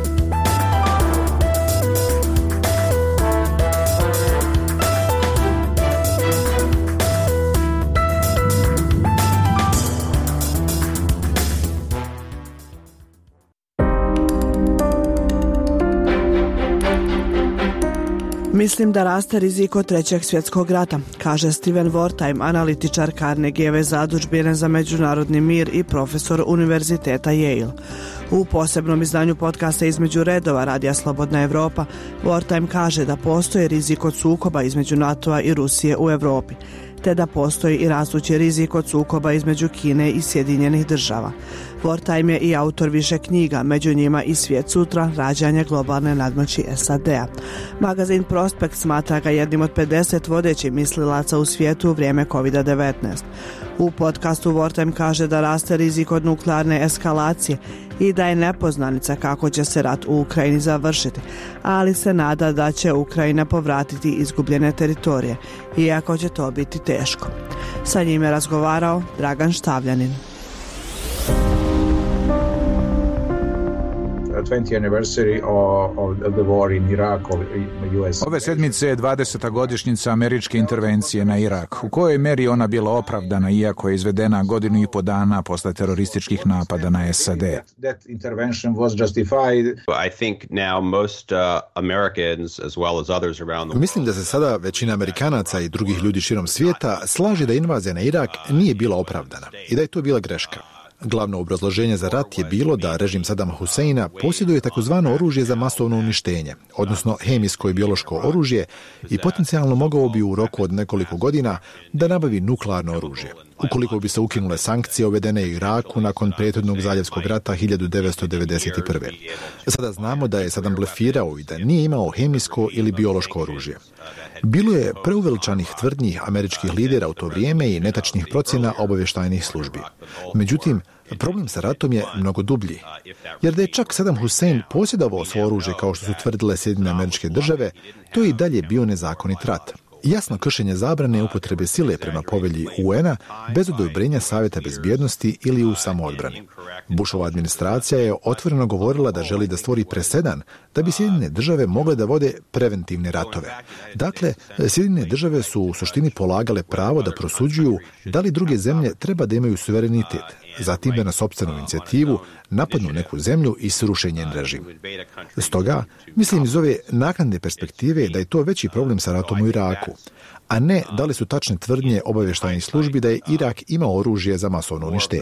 [SPEAKER 2] Mislim da raste rizik od trećeg svjetskog rata, kaže Steven Wertheim, analitičar Carnegieve zadužbine za međunarodni mir i profesor Univerziteta Yale. U posebnom izdanju podcasta Između redova radija Slobodna Evropa, Wertheim kaže da postoji rizik od sukoba između NATO-a i Rusije u Evropi, te da postoji i rastući rizik od sukoba između Kine i Sjedinjenih država. Wertheim je i autor više knjiga, među njima i Svijet sutra, rađanje globalne nadmoći S A D-a. Magazin Prospekt smatra ga jednim od pedeset vodećih mislilaca u svijetu u vrijeme kovid devetnaest. U podcastu Wertheim kaže da raste rizik od nuklearne eskalacije i da je nepoznanica kako će se rat u Ukrajini završiti, ali se nada da će Ukrajina povratiti izgubljene teritorije, iako će to biti teško. Sa njim je razgovarao Dragan Štavljanin.
[SPEAKER 5] Ove sedmice je dvadeseta godišnjica američke intervencije na Irak. U kojoj meri ona bila opravdana, iako je izvedena godinu i po dana posle terorističkih napada na S A D?
[SPEAKER 7] Mislim da se sada većina Amerikanaca i drugih ljudi širom svijeta slaže da invazija na Irak nije bila opravdana i da je to bila greška. Glavno obrazloženje za rat je bilo da režim Sadama Huseina posjeduje takozvano oružje za masovno uništenje, odnosno hemijsko i biološko oružje, i potencijalno mogao bi u roku od nekoliko godina da nabavi nuklearno oružje, ukoliko bi se ukinule sankcije uvedene u Iraku nakon prethodnog zaljevskog rata hiljadu devetsto devedeset prve. Sada znamo da je Sadam blefirao i da nije imao hemijsko ili biološko oružje. Bilo je preuveličanih tvrdnji američkih lidera u to vrijeme i netačnih procjena obavještajnih službi. Međutim, problem sa ratom je mnogo dublji, jer da je čak Saddam Hussein posjedovao svo oružje kao što su tvrdile Sjedinjene Američke Države, to je i dalje bio nezakonit rat. Jasno kršenje zabrane upotrebe sile prema povelji U N-a bez odobrenja Savjeta bezbjednosti ili u samoodbrani. Bushova administracija je otvoreno govorila da želi da stvori presedan da bi Sjedinjene Države mogle da vode preventivne ratove. Dakle, Sjedinjene Države su u suštini polagale pravo da prosuđuju da li druge zemlje treba da imaju suverenitet, zatim da na sopstvenu inicijativu napadnu neku zemlju i sruše njen režim. Stoga, mislim iz ove naknadne perspektive da je to veći problem sa ratom u Iraku, a ne da li su tačne tvrdnje obavještajnih službi da je Irak imao oružje za masovno uništenje.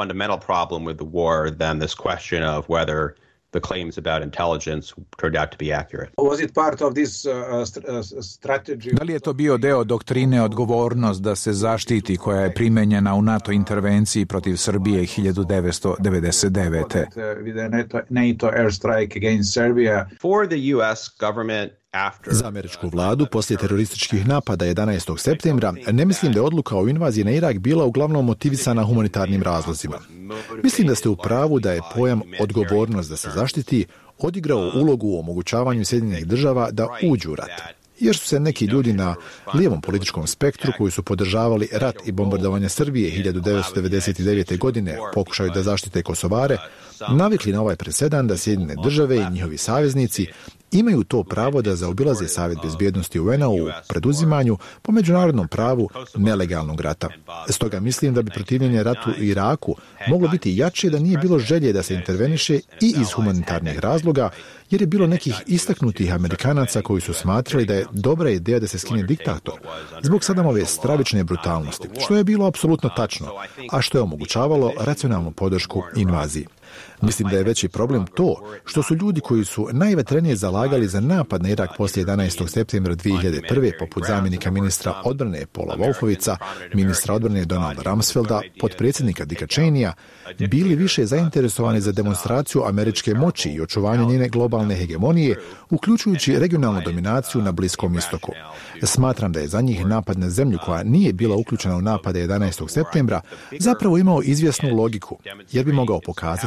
[SPEAKER 7] The claims about intelligence turned out to be accurate. Was it part of this uh, strategy? Da li je to bio deo doktrine odgovornost da se zaštiti koja je primenjena u NATO intervenciji protiv Srbije hiljadu devetsto devedeset devete. With the NATO airstrike against Serbia. For the U S government za američku vladu poslije terorističkih napada jedanaestog septembra ne mislim da je odluka o invaziji na Irak bila uglavnom motivisana humanitarnim razlozima. Mislim da ste u pravu da je pojam odgovornost da se zaštiti odigrao ulogu u omogućavanju Sjedinjenih Država da uđu u rat. Jer su se neki ljudi na lijevom političkom spektru koji su podržavali rat i bombardovanje Srbije hiljadu devetsto devedeset devete. godine pokušaju da zaštite Kosovare, navikli na ovaj presedan da Sjedinjene Države i njihovi saveznici imaju to pravo da zaobilaze Savjet bezbjednosti U N-a u preduzimanju po međunarodnom pravu nelegalnog rata. Stoga mislim da bi protivljenje ratu u Iraku moglo biti jače da nije bilo želje da se interveniše i iz humanitarnih razloga, jer je bilo nekih istaknutih Amerikanaca koji su smatrali da je dobra ideja da se skine diktator zbog Sadamove stravične brutalnosti, što je bilo apsolutno tačno, a što je omogućavalo racionalnu podršku invaziji. Mislim da je veći problem to što su ljudi koji su najvetrenije zalagali za napad na Irak poslije jedanaestog septembra dvije hiljade prve. poput zamjenika ministra odbrane Paula Wolfovica, ministra odbrane Donalda Rumsfelda, potpredsjednika Dicka Cheneya, bili više zainteresovani za demonstraciju američke moći i očuvanje njene globalne hegemonije, uključujući regionalnu dominaciju na Bliskom istoku. Smatram da je za njih napad na zemlju koja nije bila uključena u napade jedanaestog septembra zapravo imao izvjesnu logiku, jer bi mogao pokazati da su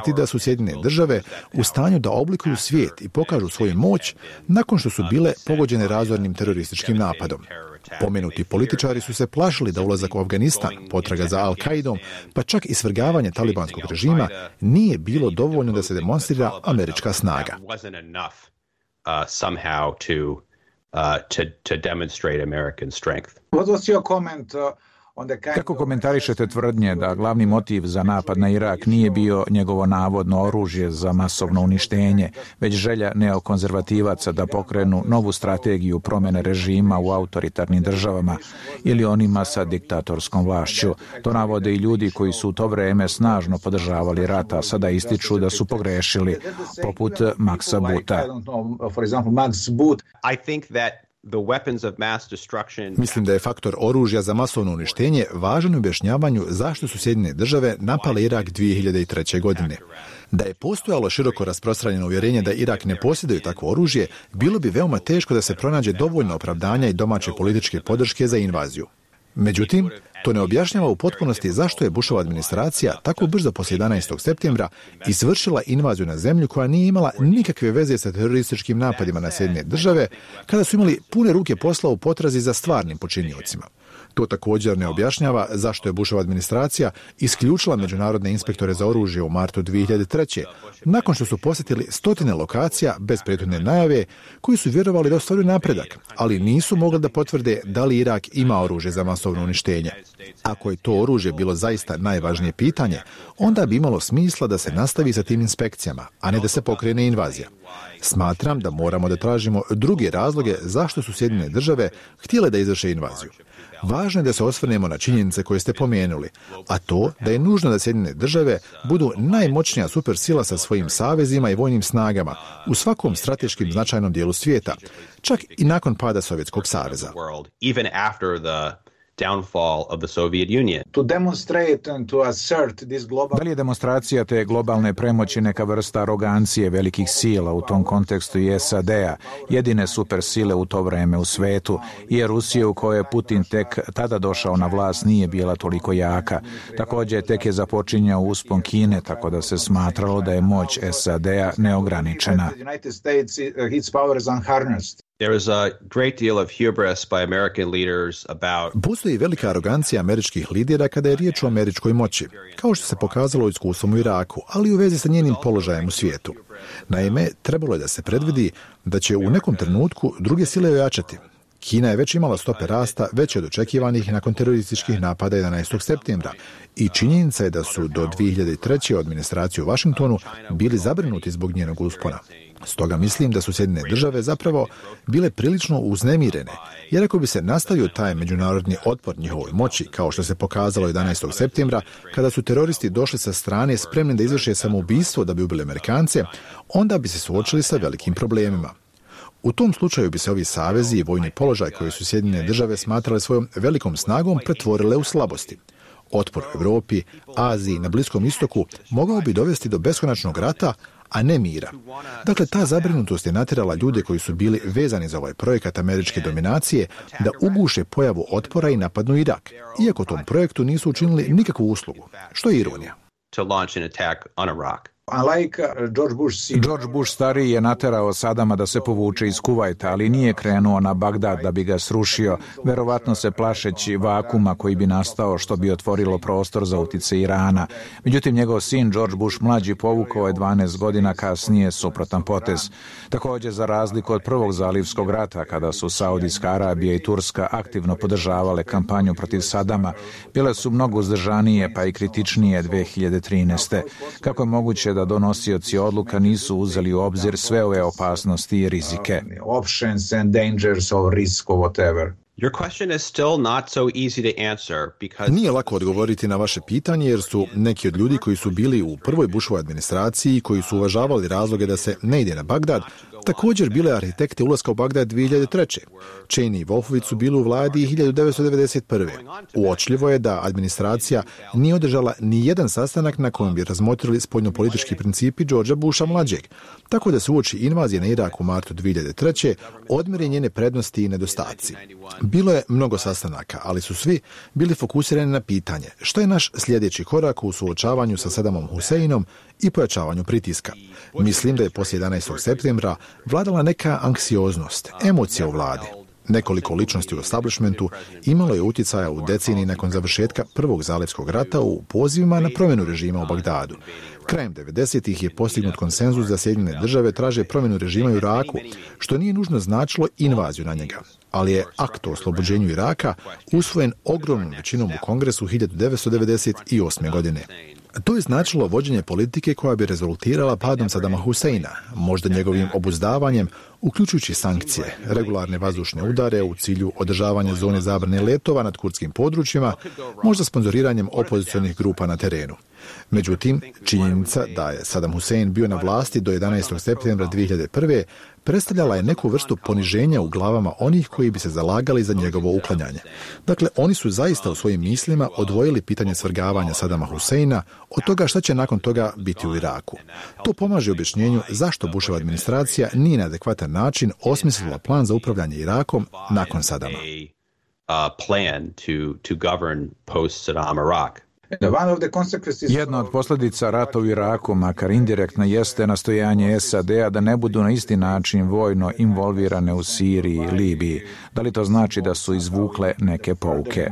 [SPEAKER 4] Sjedinjene države u stanju da oblikuju svijet i pokažu svoju moć nakon što su bile pogođene razornim terorističkim napadom. Pomenuti političari su se plašili da ulazak u Afganistan, potraga za Al-Kaidom, pa čak i svrgavanje talibanskog režima nije bilo dovoljno da se demonstrira američka snaga.
[SPEAKER 5] Kako komentarišete tvrdnje da glavni motiv za napad na Irak nije bio njegovo navodno oružje za masovno uništenje, već želja neokonzervativaca da pokrenu novu strategiju promjene režima u autoritarnim državama ili onima sa diktatorskom vlašću? To navode i ljudi koji su u to vreme snažno podržavali rat, a sada ističu da su pogrešili, poput Maxa Buta.
[SPEAKER 4] Mislim da je faktor oružja za masovno uništenje važan u objašnjavanju zašto su Sjedinjene države napale Irak dvije hiljade treće. godine. Da je postojalo široko rasprostranjeno uvjerenje da Irak ne posjeduje takvo oružje, bilo bi veoma teško da se pronađe dovoljno opravdanja i domaće političke podrške za invaziju. Međutim, to ne objašnjava u potpunosti zašto je Bushova administracija tako brzo poslije jedanaestog septembra izvršila invaziju na zemlju koja nije imala nikakve veze sa terorističkim napadima na Sjedinjene države, kada su imali pune ruke posla u potrazi za stvarnim počiniocima. To također ne objašnjava zašto je Bushova administracija isključila međunarodne inspektore za oružje u martu dvije hiljade treće. nakon što su posjetili stotine lokacija bez prethodne najave koji su vjerovali da ostvaruju napredak, ali nisu mogli da potvrde da li Irak ima oružje za masovno uništenje. Ako je to oružje bilo zaista najvažnije pitanje, onda bi imalo smisla da se nastavi sa tim inspekcijama, a ne da se pokrene invazija. Smatram da moramo da tražimo druge razloge zašto su Sjedinjene države htjele da izvrše invaziju. Važno je da se osvrnemo na činjenice koje ste pomenuli, a to da je nužno da Sjedinjene države budu najmoćnija supersila sa svojim savezima i vojnim snagama u svakom strateškim značajnom dijelu svijeta, čak i nakon pada Sovjetskog saveza.
[SPEAKER 6] Downfall of the Soviet Union.
[SPEAKER 5] To demonstrate and to assert this global... Da li je demonstracija te globalne premoći neka vrsta arogancije velikih sila, u tom kontekstu i S A D-a, jedine supersile u to vreme u svetu, jer Rusija u kojoj je Putin tek tada došao na vlast nije bila toliko jaka. Također tek je započinjao uspon Kine, tako da se smatralo da je moć S A D-a neograničena.
[SPEAKER 6] United States, its power is unharnessed. There is a great deal of hubris by American leaders about...
[SPEAKER 4] Postoji velika arogancija američkih lidera kada je riječ o američkoj moći, kao što se pokazalo iskustvom u Iraku, ali u vezi sa njenim položajem u svijetu. Naime, trebalo je da se predvidi da će u nekom trenutku druge sile ojačati. Kina je već imala stope rasta veće od očekivanih nakon terorističkih napada jedanaestog septembra i činjenica je da su do dvije hiljade treće. administraciju u Washingtonu bili zabrinuti zbog njenog uspona. Stoga mislim da su Sjedinjene države zapravo bile prilično uznemirene, jer ako bi se nastavio taj međunarodni otpor njihovoj moći, kao što se pokazalo jedanaestog septembra, kada su teroristi došli sa strane spremni da izvrše samoubistvo da bi ubili Amerikance, onda bi se suočili sa velikim problemima. U tom slučaju bi se ovi savezi i vojni položaj koji su Sjedinjene države smatrale svojom velikom snagom pretvorile u slabosti. Otpor u Europi, Aziji, na Bliskom istoku mogao bi dovesti do beskonačnog rata, a ne mira. Dakle, ta zabrinutost je natjerala ljude koji su bili vezani za ovaj projekat američke dominacije da uguše pojavu otpora i napadnu Irak, iako tom projektu nisu učinili nikakvu uslugu, što je ironija.
[SPEAKER 6] To launch an attack on Iraq.
[SPEAKER 5] Like George Bush, George Bush stariji je naterao Sadama da se povuče iz Kuvajta, ali nije krenuo na Bagdad da bi ga srušio, verovatno se plašeći vakuma koji bi nastao što bi otvorilo prostor za utjecaj Irana. Međutim, njegov sin George Bush mlađi povukao je dvanaest godina kasnije suprotan potez. Također, za razliku od prvog zalivskog rata, kada su Saudijska Arabija i Turska aktivno podržavale kampanju protiv Sadama, bile su mnogo uzdržanije pa i kritičnije dvije hiljade trinaeste. Kako je moguće da donosioci odluka nisu uzeli u obzir sve ove opasnosti i rizike? Options and dangers of risk or whatever.
[SPEAKER 6] Your question is still not so easy to answer because...
[SPEAKER 4] Nije lako odgovoriti na vaše pitanje jer su neki od ljudi koji su bili u prvoj Bushovoj administraciji, koji su uvažavali razloge da se ne ide na Bagdad, također bile arhitekte ulaska u Bagdad dvije hiljade treće. Cheney i Wolfowitz su bili u vladi hiljadu devetsto devedeset prve. Uočljivo je da administracija nije održala ni jedan sastanak na kojem bi razmotrili spoljnopolitički principi Georgea Busha mlađeg, tako da se uoči invazije na Irak u martu dvije hiljade treće. odmjere njene prednosti i nedostaci. Bilo je mnogo sastanaka, ali su svi bili fokusirani na pitanje šta je naš sljedeći korak u suočavanju sa Saddamom Huseinom i pojačavanju pritiska. Mislim da je poslije jedanaestog septembra vladala neka anksioznost, emocija u vladi. Nekoliko ličnosti u establishmentu imalo je utjecaja u deceniji nakon završetka Prvog zalivskog rata u pozivima na promjenu režima u Bagdadu. Krajem devedesetih je postignut konsenzus da Sjedinjene države traže promjenu režima u Iraku, što nije nužno značilo invaziju na njega. Ali je akt o oslobođenju Iraka usvojen ogromnom većinom u Kongresu hiljadu devetsto devedeset osme. godine. To je značilo vođenje politike koja bi rezultirala padom Sadama Huseina, možda njegovim obuzdavanjem, uključujući sankcije, regularne vazdušne udare u cilju održavanja zone zabrane letova nad kurdskim područjima, možda sponzoriranjem opozicionih grupa na terenu. Međutim, činjenica da je Sadam Husein bio na vlasti do jedanaestog septembra dvije hiljade prve. predstavljala je neku vrstu poniženja u glavama onih koji bi se zalagali za njegovo uklanjanje. Dakle, oni su zaista u svojim mislima odvojili pitanje svrgavanja Sadama Huseina od toga šta će nakon toga biti u Iraku. To pomaže objašnjenju zašto Bushova administracija nije na adekvatan način osmislila plan za upravljanje Irakom nakon Sadama.
[SPEAKER 5] Jedna od posljedica rata u Iraku, makar indirektno, jeste nastojanje S A D-a da ne budu na isti način vojno involvirane u Siriji i Libiji. Da li to znači da su izvukle neke pouke?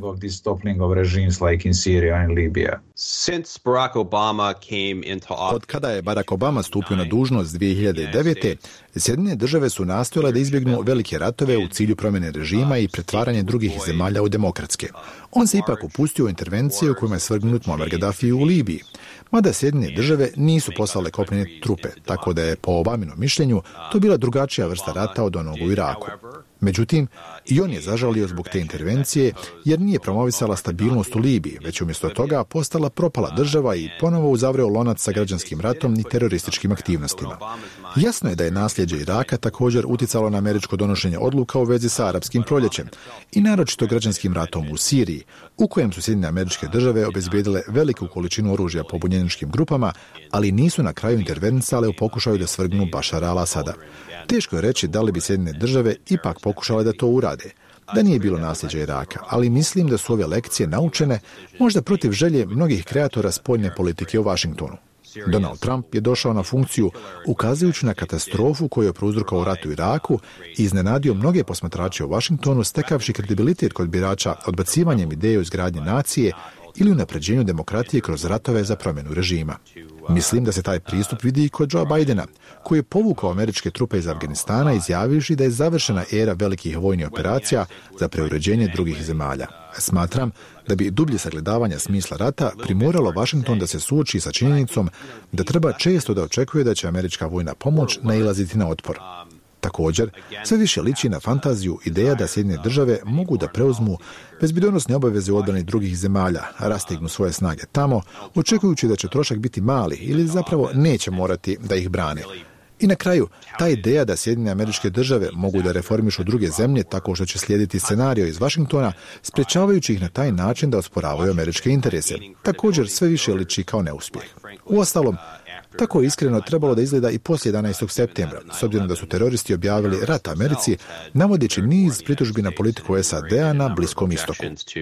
[SPEAKER 4] Od kada je Barack Obama stupio na dužnost dvije hiljade devete. Sjedinjene države su nastojale da izbjegnu velike ratove u cilju promjene režima i pretvaranje drugih zemalja u demokratske. On se ipak upustio u intervencije u kojima je svrgnut Muammar Gaddafi u Libiji. Mada Sjedinjene države nisu poslale kopnene trupe, tako da je po Obaminom mišljenju to bila drugačija vrsta rata od onog u Iraku. Međutim, i on je zažalio zbog te intervencije jer nije promovisala stabilnost u Libiji, već umjesto toga postala propala država i ponovo uzavreo lonac sa građanskim ratom i terorističkim aktivnostima. Jasno je da je nasljeđe Iraka također utjecalo na američko donošenje odluka u vezi sa arapskim proljećem i naročito građanskim ratom u Siriji, u kojem su Sjedinjene Američke Države obezbijedile veliku količinu oružja pobunjeničkim grupama, ali nisu na kraju intervenisale u pokušaju da svrgnu Bašara al-Asada. Teško je reći da li bi Sjedinjene Države ipak pokušale da to urade, da nije bilo nasljeđa Iraka, ali mislim da su ove lekcije naučene možda protiv želje mnogih kreatora spoljne politike u Washingtonu. Donald Trump je došao na funkciju ukazujući na katastrofu koju je prouzrokovao rat u Iraku i iznenadio mnoge posmatrače u Washingtonu, stekavši kredibilitet kod birača odbacivanjem ideje o izgradnji nacije ili unapređenju demokratije kroz ratove za promjenu režima. Mislim da se taj pristup vidi i kod Joea Bidena, koji je povukao američke trupe iz Afganistana izjavivši da je završena era velikih vojnih operacija za preuređenje drugih zemalja. Smatram da bi dublje sagledavanje smisla rata primoralo Washington da se suoči sa činjenicom da treba često da očekuje da će američka vojna pomoć nailaziti na otpor. Također, sve više liči na fantaziju ideja da Sjedinjene Države mogu da preuzmu bezbjednosne obaveze u odbrani drugih zemalja, rastegnu svoje snage tamo, očekujući da će trošak biti mali ili zapravo neće morati da ih brane. I na kraju, ta ideja da Sjedinjene Američke Države mogu da reformišu druge zemlje tako što će slijediti scenario iz Washingtona, sprečavajući ih na taj način da osporavaju američke interese, također sve više liči kao neuspjeh. Uostalom, tako je iskreno trebalo da izgleda i poslije jedanaestog septembra, s obzirom da su teroristi objavili rat Americi, navodeći niz pritužbi na politiku S A D-a na Bliskom istoku.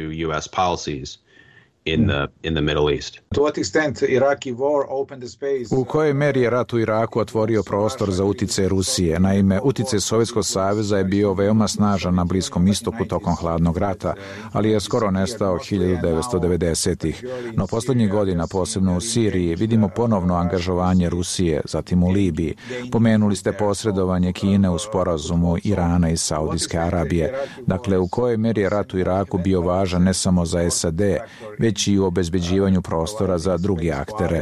[SPEAKER 5] In the, in the Middle East. U kojoj meri je rat u Iraku otvorio prostor za utjecaj Rusije? Naime, utjecaj Sovjetskog saveza je bio veoma snažan na Bliskom istoku tokom hladnog rata, ali je skoro nestao hiljadu devetsto devedesetih. No posljednjih godina, posebno u Siriji, vidimo ponovno angažovanje Rusije, zatim u Libiji. Pomenuli ste posredovanje Kine u sporazumu Irana i Saudijske Arabije. Dakle, u kojoj meri je rat u Iraku bio važan ne samo za S A D, već i u obezbeđivanju prostora za drugi aktere.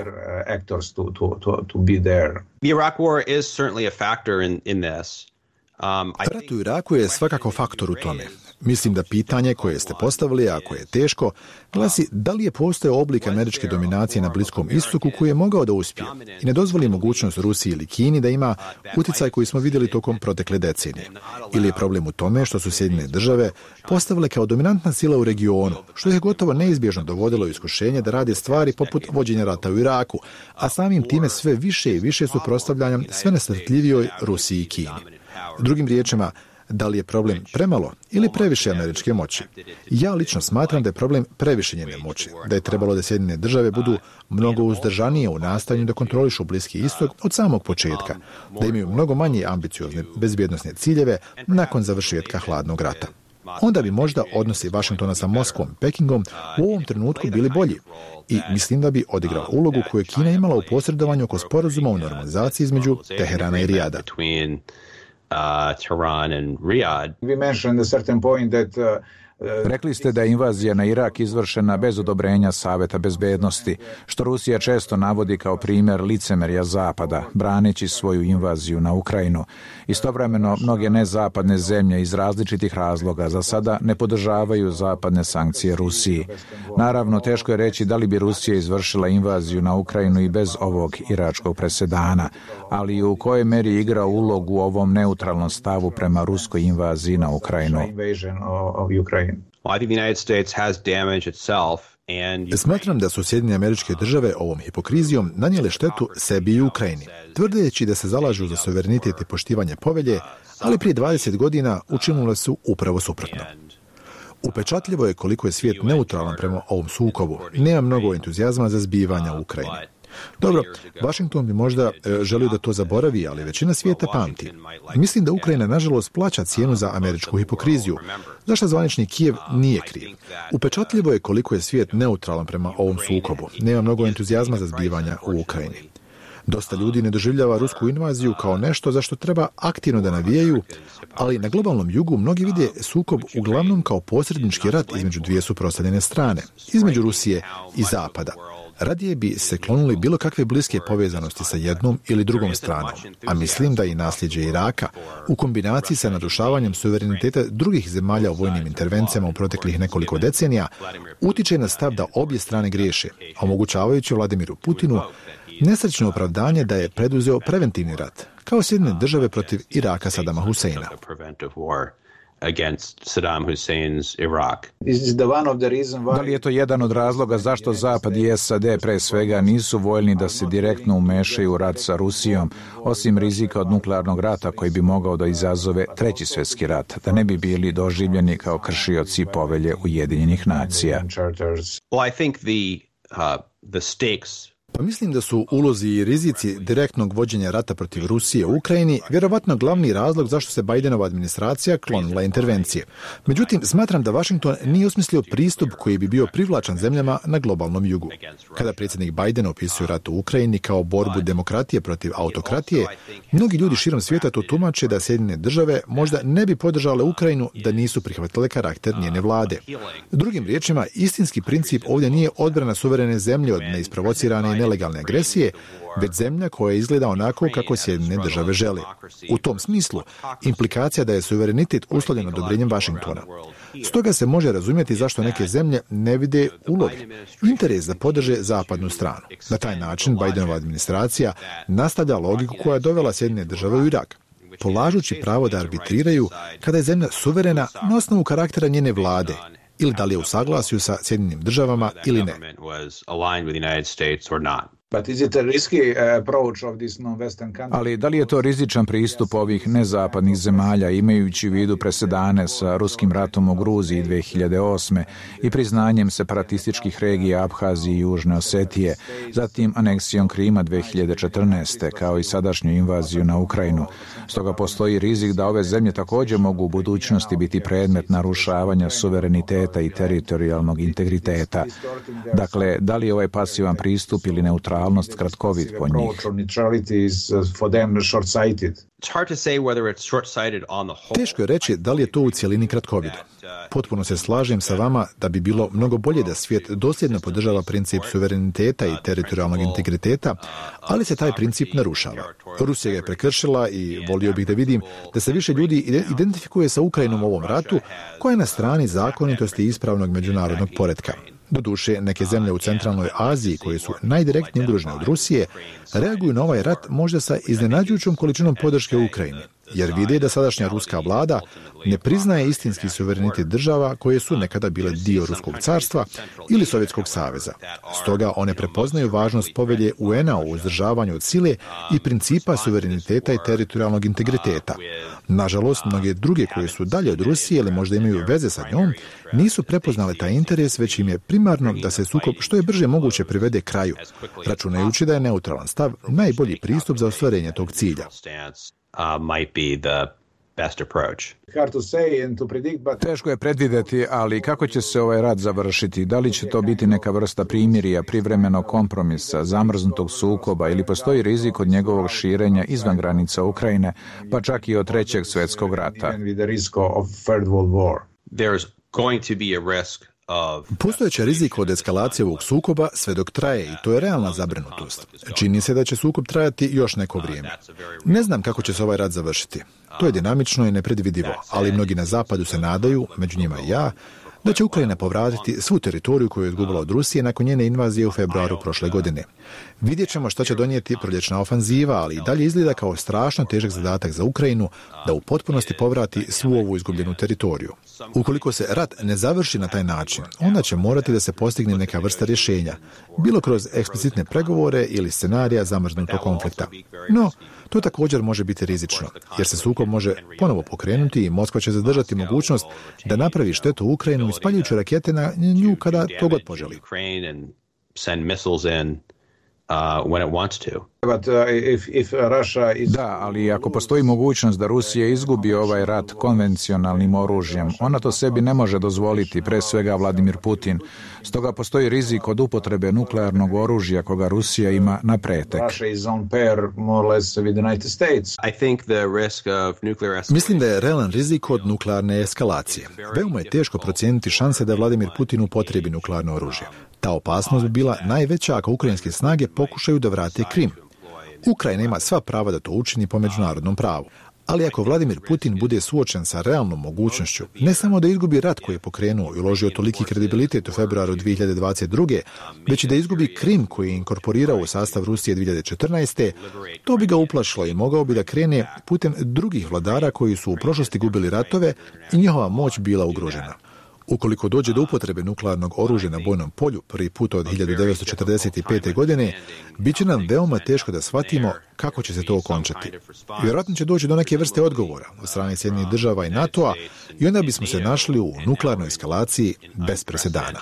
[SPEAKER 4] Rat u Iraku je svakako faktor u tome. Mislim da pitanje koje ste postavili, ako je teško, glasi da li je postojao oblik američke dominacije na Bliskom istoku koji je mogao da uspije i ne dozvoli mogućnost Rusiji ili Kini da ima utjecaj koji smo vidjeli tokom protekle decenije. Ili je problem u tome što su Sjedinjene Države postavile kao dominantna sila u regionu, što je gotovo neizbježno dovodilo iskušenje da rade stvari poput vođenja rata u Iraku, a samim time sve više i više suprotstavljanja sve nestrpljivijoj Rusiji i Kini. Drugim riječima, Da li je problem premalo ili previše američke moći? Ja lično smatram da je problem previše njene moći, da je trebalo da Sjedinjene države budu mnogo uzdržanije u nastojanju da kontrolišu Bliski istok od samog početka, da imaju mnogo manje ambiciozne bezbjednosne ciljeve nakon završetka hladnog rata. Onda bi možda odnosi Vašingtona sa Moskvom i Pekingom u ovom trenutku bili bolji i mislim da bi odigrao ulogu koju je Kina imala u posredovanju oko sporazuma o normalizaciji između Teherana i Rijada.
[SPEAKER 6] Uh, Tehran and Riyadh.
[SPEAKER 3] We mentioned a certain point that uh,
[SPEAKER 5] Rekli ste da je invazija na Irak izvršena bez odobrenja Saveta bezbednosti, što Rusija često navodi kao primjer licemerja Zapada, braneći svoju invaziju na Ukrajinu. Istovremeno, mnoge nezapadne zemlje iz različitih razloga za sada ne podržavaju zapadne sankcije Rusiji. Naravno, teško je reći da li bi Rusija izvršila invaziju na Ukrajinu i bez ovog iračkog presedana, ali u kojoj meri igra ulogu u ovom neutralnom stavu prema ruskoj invaziji na Ukrajinu.
[SPEAKER 4] Smatram da su Sjedinjene Američke Države ovom hipokrizijom nanijele štetu sebi i Ukrajini, tvrdeći da se zalažu za suverenitet i poštivanje povelje, ali prije dvadeset godina učinile su upravo suprotno. Upečatljivo je koliko je svijet neutralan prema ovom sukobu. Nema mnogo entuzijazma za zbivanja u Ukrajini. Dobro, Washington bi možda e, želio da to zaboravi, ali većina svijeta pamti. Mislim da Ukrajina nažalost plaća cijenu za američku hipokriziju, zašto zvanični Kijev nije kriv. Upečatljivo je koliko je svijet neutralan prema ovom sukobu. Nema mnogo entuzijazma za zbivanja u Ukrajini. Dosta ljudi ne doživljava rusku invaziju kao nešto za što treba aktivno da navijaju, ali na globalnom jugu mnogi vide sukob uglavnom kao posrednički rat između dvije suprotstavljene strane, između Rusije i Zapada. Radije bi se klonili bilo kakve bliske povezanosti sa jednom ili drugom stranom, a mislim da i nasljeđe Iraka, u kombinaciji sa narušavanjem suvereniteta drugih zemalja u vojnim intervencijama u proteklih nekoliko decenija, utiče na stav da obje strane griješe, omogućavajući Vladimiru Putinu nesrećno opravdanje da je preduzeo preventivni rat, kao Sjedinjene države protiv Iraka Sadama Huseina.
[SPEAKER 6] Against Saddam Hussein's Iraq.
[SPEAKER 5] Da li je to jedan od razloga zašto Zapad i S A D pre svega nisu voljni da se direktno umešaju u rat sa Rusijom, osim rizika od nuklearnog rata koji bi mogao da izazove treći svjetski rat, da ne bi bili doživljeni kao kršioci povelje Ujedinjenih nacija?
[SPEAKER 6] Well, I think the uh, the stakes
[SPEAKER 4] Pa mislim da su ulozi i rizici direktnog vođenja rata protiv Rusije u Ukrajini vjerovatno glavni razlog zašto se Bidenova administracija klonila intervencije. Međutim, smatram da Washington nije osmislio pristup koji bi bio privlačan zemljama na globalnom jugu. Kada predsjednik Biden opisuje rat u Ukrajini kao borbu demokratije protiv autokratije, mnogi ljudi širom svijeta to tumače da Sjedinjene države možda ne bi podržale Ukrajinu da nisu prihvatile karakter njene vlade. Drugim riječima, istinski princip ovdje nije odbrana suverene zemlje od neisprovocirane i nelegalne agresije, već zemlja koja izgleda onako kako Sjedinjene države žele. U tom smislu, implikacija da je suverenitet uslovljen odobrenjem Washingtona. Stoga se može razumjeti zašto neke zemlje ne vide ulog, interes da podrže zapadnu stranu. Na taj način Bidenova administracija nastavlja logiku koja je dovela Sjedinjene države u Irak, polažući pravo da arbitriraju kada je zemlja suverena na osnovu karaktera njene vlade, ili da li je u saglasju sa Sjedinjenim državama ili ne.
[SPEAKER 5] Ali da li je to rizičan pristup ovih nezapadnih zemalja, imajući u vidu presedane sa ruskim ratom u Gruziji dve hiljade osme i priznanjem separatističkih regija Abhazije i Južne Osetije, zatim aneksijom Krima dve hiljade četrnaeste, kao i sadašnju invaziju na Ukrajinu. Stoga postoji rizik da ove zemlje također mogu u budućnosti biti predmet narušavanja suvereniteta i teritorijalnog integriteta. Dakle, da li je ovaj pasivan pristup ili neutralnost kratkovit po njih?
[SPEAKER 4] Teško je reći da li je to u cijelini kratkovido. Potpuno se slažem sa vama da bi bilo mnogo bolje da svijet dosljedno podržava princip suvereniteta i teritorijalnog integriteta, ali se taj princip narušava. Rusija je prekršila i volio bih da vidim da se više ljudi identifikuje sa Ukrajinom u ovom ratu, koja je na strani zakonitosti i ispravnog međunarodnog poretka. Doduše, neke zemlje u centralnoj Aziji, koje su najdirektnije ugrožene od Rusije, reaguju na ovaj rat možda sa iznenađujućom količinom podrške Ukrajini. jer vide da sadašnja ruska vlada ne priznaje istinski suverenitet država koje su nekada bile dio Ruskog carstva ili Sovjetskog saveza. Stoga one prepoznaju važnost povelje U N-a o uzdržavanju od sile i principa suvereniteta i teritorijalnog integriteta. Nažalost, mnoge druge koje su dalje od Rusije ili možda imaju veze sa njom, nisu prepoznale taj interes, već im je primarno da se sukob što je brže moguće privede kraju, računajući da je neutralan stav najbolji pristup za ostvarenje tog cilja.
[SPEAKER 5] Teško je predvidjeti, ali kako će se ovaj rat završiti? Da li će to biti neka vrsta primirja, privremenog kompromisa, zamrznutog sukoba ili postoji rizik od njegovog širenja izvan granica Ukrajine, pa čak i od trećeg svjetskog rata?
[SPEAKER 4] Postojeći rizik od eskalacije ovog sukoba sve dok traje i to je realna zabrinutost. Čini se da će sukob trajati još neko vrijeme. Ne znam kako će se ovaj rat završiti. To je dinamično i nepredvidivo, ali mnogi na zapadu se nadaju, među njima i ja, da će Ukrajina povratiti svu teritoriju koju je izgubila od Rusije nakon njene invazije u februaru prošle godine. Vidjet ćemo šta će donijeti proljećna ofanziva, ali i dalje izgleda kao strašno težak zadatak za Ukrajinu da u potpunosti povrati svu ovu izgubljenu teritoriju. Ukoliko se rat ne završi na taj način, onda će morati da se postigne neka vrsta rješenja, bilo kroz eksplicitne pregovore ili scenarija zamrznutog konflikta. No, to također može biti rizično, jer se sukob može ponovo pokrenuti i Moskva će zadržati mogućnost da napravi štetu Ukrajinu ispaljujući rakete na nju kada to god poželi.
[SPEAKER 6] Uh, when it wants to.
[SPEAKER 3] But, uh, if, if Russia is...
[SPEAKER 5] Da, ali ako postoji mogućnost da Rusija izgubi ovaj rat konvencionalnim oružjem, ona to sebi ne može dozvoliti, pre svega Vladimir Putin. Stoga postoji rizik od upotrebe nuklearnog oružja koga Rusija ima na pretek.
[SPEAKER 4] Mislim da je realan rizik od nuklearne eskalacije. Veoma je teško procijeniti šanse da Vladimir Putin upotrebi nuklearno oružje. Ta opasnost bi bila najveća ako ukrajinske snage pokušaju da vrate Krim. Ukrajina ima sva prava da to učini po međunarodnom pravu. Ali ako Vladimir Putin bude suočen sa realnom mogućnošću, ne samo da izgubi rat koji je pokrenuo i uložio toliki kredibilitet u februaru dvije hiljade dvadeset druge, već i da izgubi Krim koji je inkorporirao u sastav Rusije dvije hiljade četrnaeste. to bi ga uplašilo i mogao bi da krene putem drugih vladara koji su u prošlosti gubili ratove i njihova moć bila ugrožena. Ukoliko dođe do upotrebe nuklearnog oružja na bojnom polju prvi put od hiljadu devetsto četrdeset pete. godine, bit će nam veoma teško da shvatimo kako će se to okončati. Vjerojatno će doći do neke vrste odgovora od strane Sjedinjenih država i NATO-a i onda bismo se našli u nuklearnoj eskalaciji bez presedana.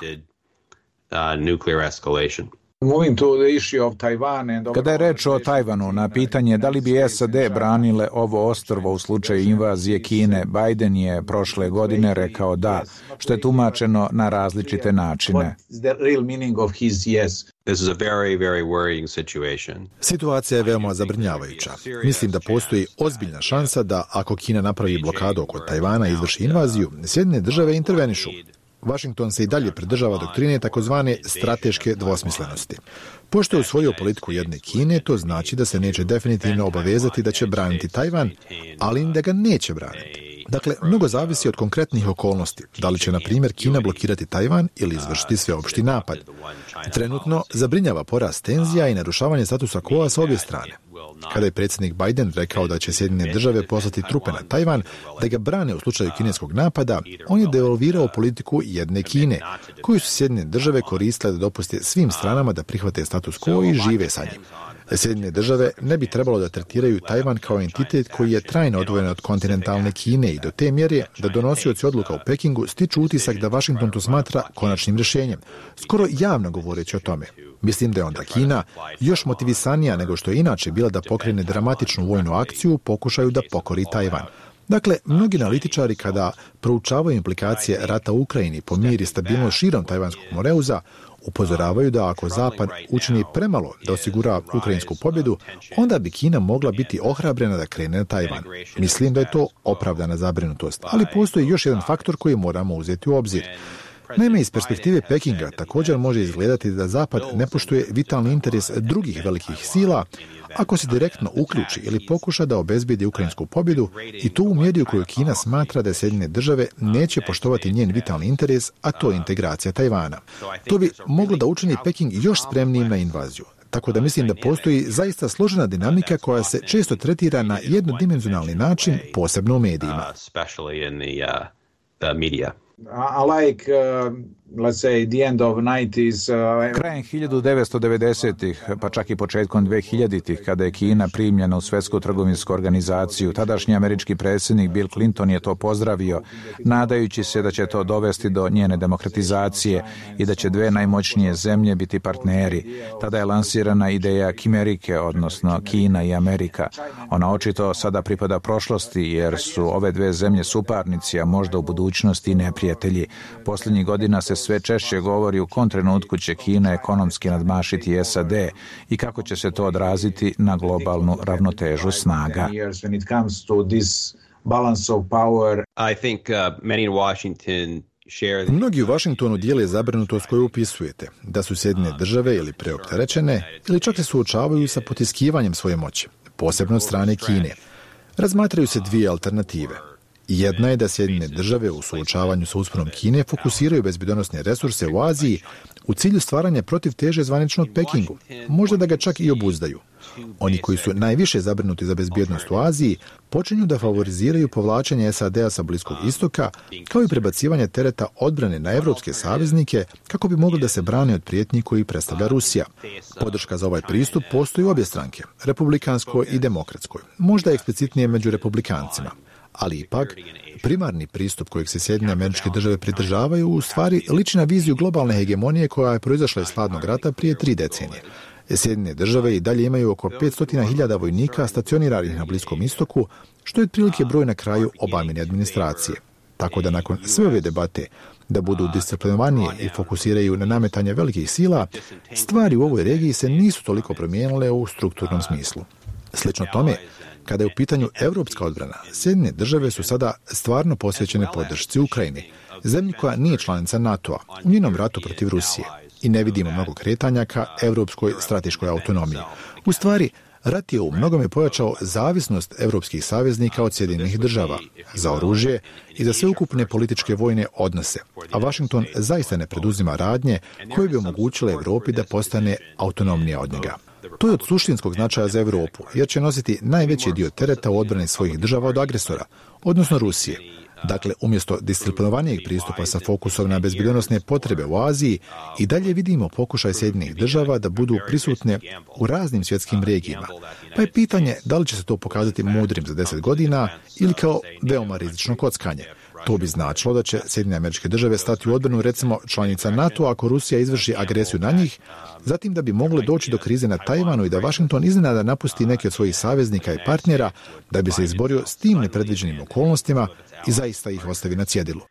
[SPEAKER 5] Kada je reč o Tajvanu, na pitanje da li bi S A D branile ovo ostrvo u slučaju invazije Kine, Biden je prošle godine rekao da, što je tumačeno na različite načine.
[SPEAKER 4] Situacija je veoma zabrinjavajuća. Mislim da postoji ozbiljna šansa da ako Kina napravi blokadu oko Tajvana i izvrši invaziju, Sjedinjene države intervenišu. Washington se i dalje pridržava doktrine takozvane strateške dvosmislenosti. Pošto je usvojio politiku jedne Kine, to znači da se neće definitivno obavezati da će braniti Tajvan, ali da ga neće braniti. Dakle, mnogo zavisi od konkretnih okolnosti. Da li će, na primjer, Kina blokirati Tajvan ili izvršiti sveopšti napad. Trenutno zabrinjava porast tenzija i narušavanje statusa quo sa obje strane. Kada je predsjednik Biden rekao da će Sjedinjene države poslati trupe na Tajvan da ga brane u slučaju kineskog napada, on je devalvirao politiku jedne Kine, koju su Sjedinjene države koristile da dopuste svim stranama da prihvate status quo i žive sa njim. Sjedinjene države ne bi trebalo da tretiraju Tajvan kao entitet koji je trajno odvojen od kontinentalne Kine i do te mjere da donosioci odluka u Pekingu stiču utisak da Washington to smatra konačnim rješenjem, skoro javno govoreći o tome. Mislim da je onda Kina još motivisanija nego što je inače bila da pokrene dramatičnu vojnu akciju u pokušaju da pokori Tajvan. Dakle, mnogi analitičari kada proučavaju implikacije rata u Ukrajini po mir i stabilnost širom Tajvanskog moreuza, upozoravaju da ako Zapad učini premalo da osigura ukrajinsku pobjedu, onda bi Kina mogla biti ohrabrena da krene na Tajvan. Mislim da je to opravdana zabrinutost, ali postoji još jedan faktor koji moramo uzeti u obzir. Naime, iz perspektive Pekinga također može izgledati da Zapad ne poštuje vitalni interes drugih velikih sila ako se direktno uključi ili pokuša da obezbijedi ukrajinsku pobjedu i to u mjeri u kojoj Kina smatra da Sjedinjene države neće poštovati njen vitalni interes, a to je integracija Tajvana. To bi moglo da učini Peking još spremnijim na invaziju. Tako da mislim da postoji zaista složena dinamika koja se često tretira na jednodimenzionalni način, posebno u medijima.
[SPEAKER 3] Unlike, uh, let's say, the end of nineties, uh,
[SPEAKER 5] Krajem hiljadu devetsto devedesetih, pa čak i početkom dvehiljaditih, kada je Kina primljena u Svjetsku trgovinsku organizaciju, tadašnji američki predsjednik Bill Clinton je to pozdravio, nadajući se da će to dovesti do njene demokratizacije i da će dve najmoćnije zemlje biti partneri. Tada je lansirana ideja Kimerike, odnosno Kina i Amerika. Ona očito sada pripada prošlosti, jer su ove dve zemlje suparnici, a možda u budućnosti neprijatelji. Posljednjih godina se sve češće govori u kom trenutku će Kina ekonomski nadmašiti S A D i kako će se to odraziti na globalnu ravnotežu snaga.
[SPEAKER 4] Mnogi u Washingtonu dijele zabrinutost koju upisujete, da su Sjedinjene Države ili preopterećene ili čak se suočavaju sa potiskivanjem svoje moći, posebno od strane Kine. Razmatraju se dvije alternative. Jedna je da Sjedinjene Države u suočavanju sa usponom Kine fokusiraju bezbjednosne resurse u Aziji u cilju stvaranja protivteže zvaničnog Pekingu, možda da ga čak i obuzdaju. Oni koji su najviše zabrinuti za bezbjednost u Aziji počinju da favoriziraju povlačenje S A D-a sa Bliskog istoka, kao i prebacivanje tereta odbrane na evropske saveznike kako bi mogli da se brane od prijetnji koji predstavlja Rusija. Podrška za ovaj pristup postoji u obje stranke, republikanskoj i demokratskoj, možda eksplicitnije među republikancima. Ali ipak, primarni pristup kojeg se Sjedinjene Američke Države pridržavaju u stvari liči na viziju globalne hegemonije koja je proizašla iz hladnog rata prije tri decenije. Sjedinjene Države i dalje imaju oko petsto hiljada vojnika stacioniranih na Bliskom istoku, što je otprilike broj na kraju Obamine administracije. Tako da nakon sve ove debate da budu disciplinovanije i fokusiraju na nametanje velikih sila, stvari u ovoj regiji se nisu toliko promijenile u strukturnom smislu. Slično tome, kada je u pitanju evropska odbrana, Sjedinjene Države su sada stvarno posvećene podršci Ukrajini, zemlji koja nije članica NATO-a, u njenom ratu protiv Rusije, i ne vidimo mnogo kretanja ka evropskoj strateškoj autonomiji. U stvari, rat je u mnogome pojačao zavisnost evropskih saveznika od Sjedinjenih Država za oružje i za sveukupne političke vojne odnose, a Washington zaista ne preduzima radnje koje bi omogućile Evropi da postane autonomnija od njega. To je od suštinskog značaja za Europu, jer će nositi najveći dio tereta u odbrani svojih država od agresora, odnosno Rusije. Dakle, umjesto disciplinovanijeg pristupa sa fokusom na bezbjednosne potrebe u Aziji, i dalje vidimo pokušaj Sjedinjenih Država da budu prisutne u raznim svjetskim regijama. Pa je pitanje da li će se to pokazati mudrim za deset godina ili kao veoma rizično kockanje. To bi značilo da će Sjedinjene Američke Države stati u odbranu recimo članica NATO ako Rusija izvrši agresiju na njih, zatim da bi moglo doći do krize na Tajvanu i da Washington iznenada napusti neke od svojih saveznika i partnera da bi se izborio s tim nepredviđenim okolnostima i zaista ih ostavi na cjedilu.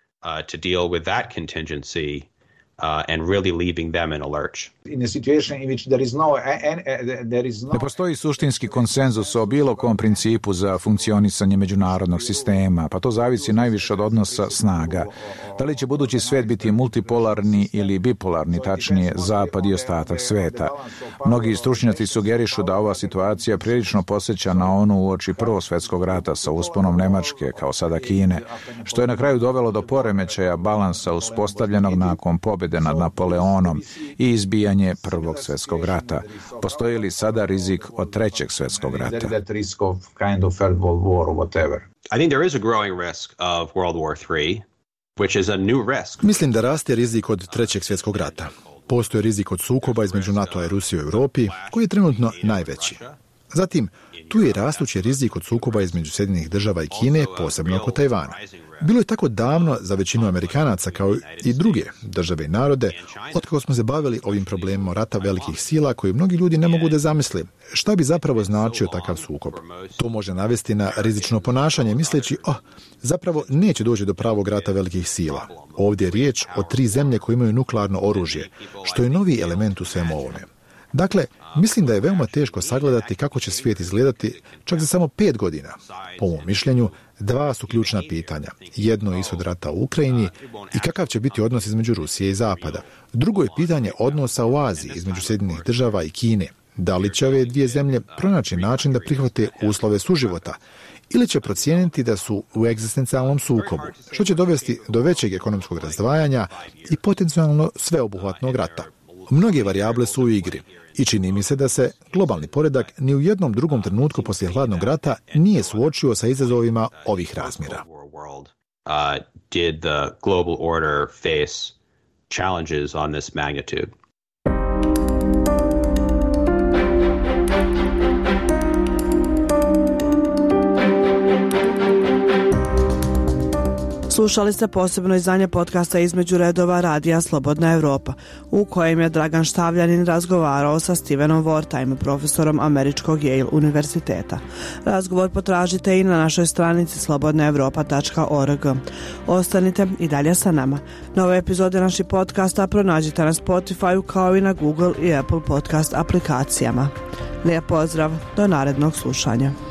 [SPEAKER 6] Uh, and really leaving them in a lurch.
[SPEAKER 3] In a situation in which there is no, there is no...
[SPEAKER 5] Ne postoji suštinski konsenzus o bilo kom principu za funkcionisanje međunarodnog sistema, pa to zavisi najviše od odnosa snaga. Da li će budući svijet biti multipolarni ili bipolarni, tačnije zapad i ostatak sveta? Mnogi stručnjaci sugerišu da ova situacija prilično posjeća na onu uoči Prvog svjetskog rata sa usponom Nemačke, kao sada Kine, što je na kraju dovelo do poremećaja balansa uspostavljenog nakon pobjede nad Napoleonom i izbijanje Prvog svjetskog rata. Postoji li sada rizik od Trećeg svjetskog rata?
[SPEAKER 6] I think there is a growing risk of World War three, which is a new risk.
[SPEAKER 4] Mislim da raste rizik od Trećeg svjetskog rata. Postoji rizik od sukoba između NATO-a i Rusije u Europi, koji je trenutno najveći. Zatim, tu je rastući rizik od sukoba između Sjedinjenih Država i Kine, posebno oko Tajvana. Bilo je tako davno za većinu Amerikanaca kao i druge države i narode, otkako smo se bavili ovim problemom rata velikih sila koji mnogi ljudi ne mogu da zamisle šta bi zapravo značio takav sukob. To može navesti na rizično ponašanje misleći, oh, zapravo neće doći do pravog rata velikih sila. Ovdje je riječ o tri zemlje koje imaju nuklearno oružje, što je novi element u svemu ovome. Dakle, mislim da je veoma teško sagledati kako će svijet izgledati čak za samo pet godina. Po mom mišljenju, dva su ključna pitanja. Jedno je ishod rata u Ukrajini i kakav će biti odnos između Rusije i Zapada. Drugo je pitanje odnosa u Aziji između Sjedinjenih Država i Kine. Da li će ove dvije zemlje pronaći način da prihvate uslove suživota ili će procijeniti da su u egzistencijalnom sukobu, što će dovesti do većeg ekonomskog razdvajanja i potencijalno sveobuhvatnog rata. Mnoge varijable su u igri i čini mi se da se globalni poredak ni u jednom drugom trenutku poslije hladnog rata nije suočio sa izazovima ovih razmjera.
[SPEAKER 6] Uh, did the global order face challenges on this magnitude?
[SPEAKER 2] Slušali ste posebno izdanje podcasta Između redova radija Slobodna Evropa, u kojem je Dragan Štavljanin razgovarao sa Stevenom Wertheim, profesorom Američkog Yale univerziteta. Razgovor potražite i na našoj stranici slobodna evropa tačka org. Ostanite i dalje sa nama. Nove epizode naših podcasta pronađite na Spotify kao i na Google i Apple podcast aplikacijama. Lijep pozdrav, do narednog slušanja.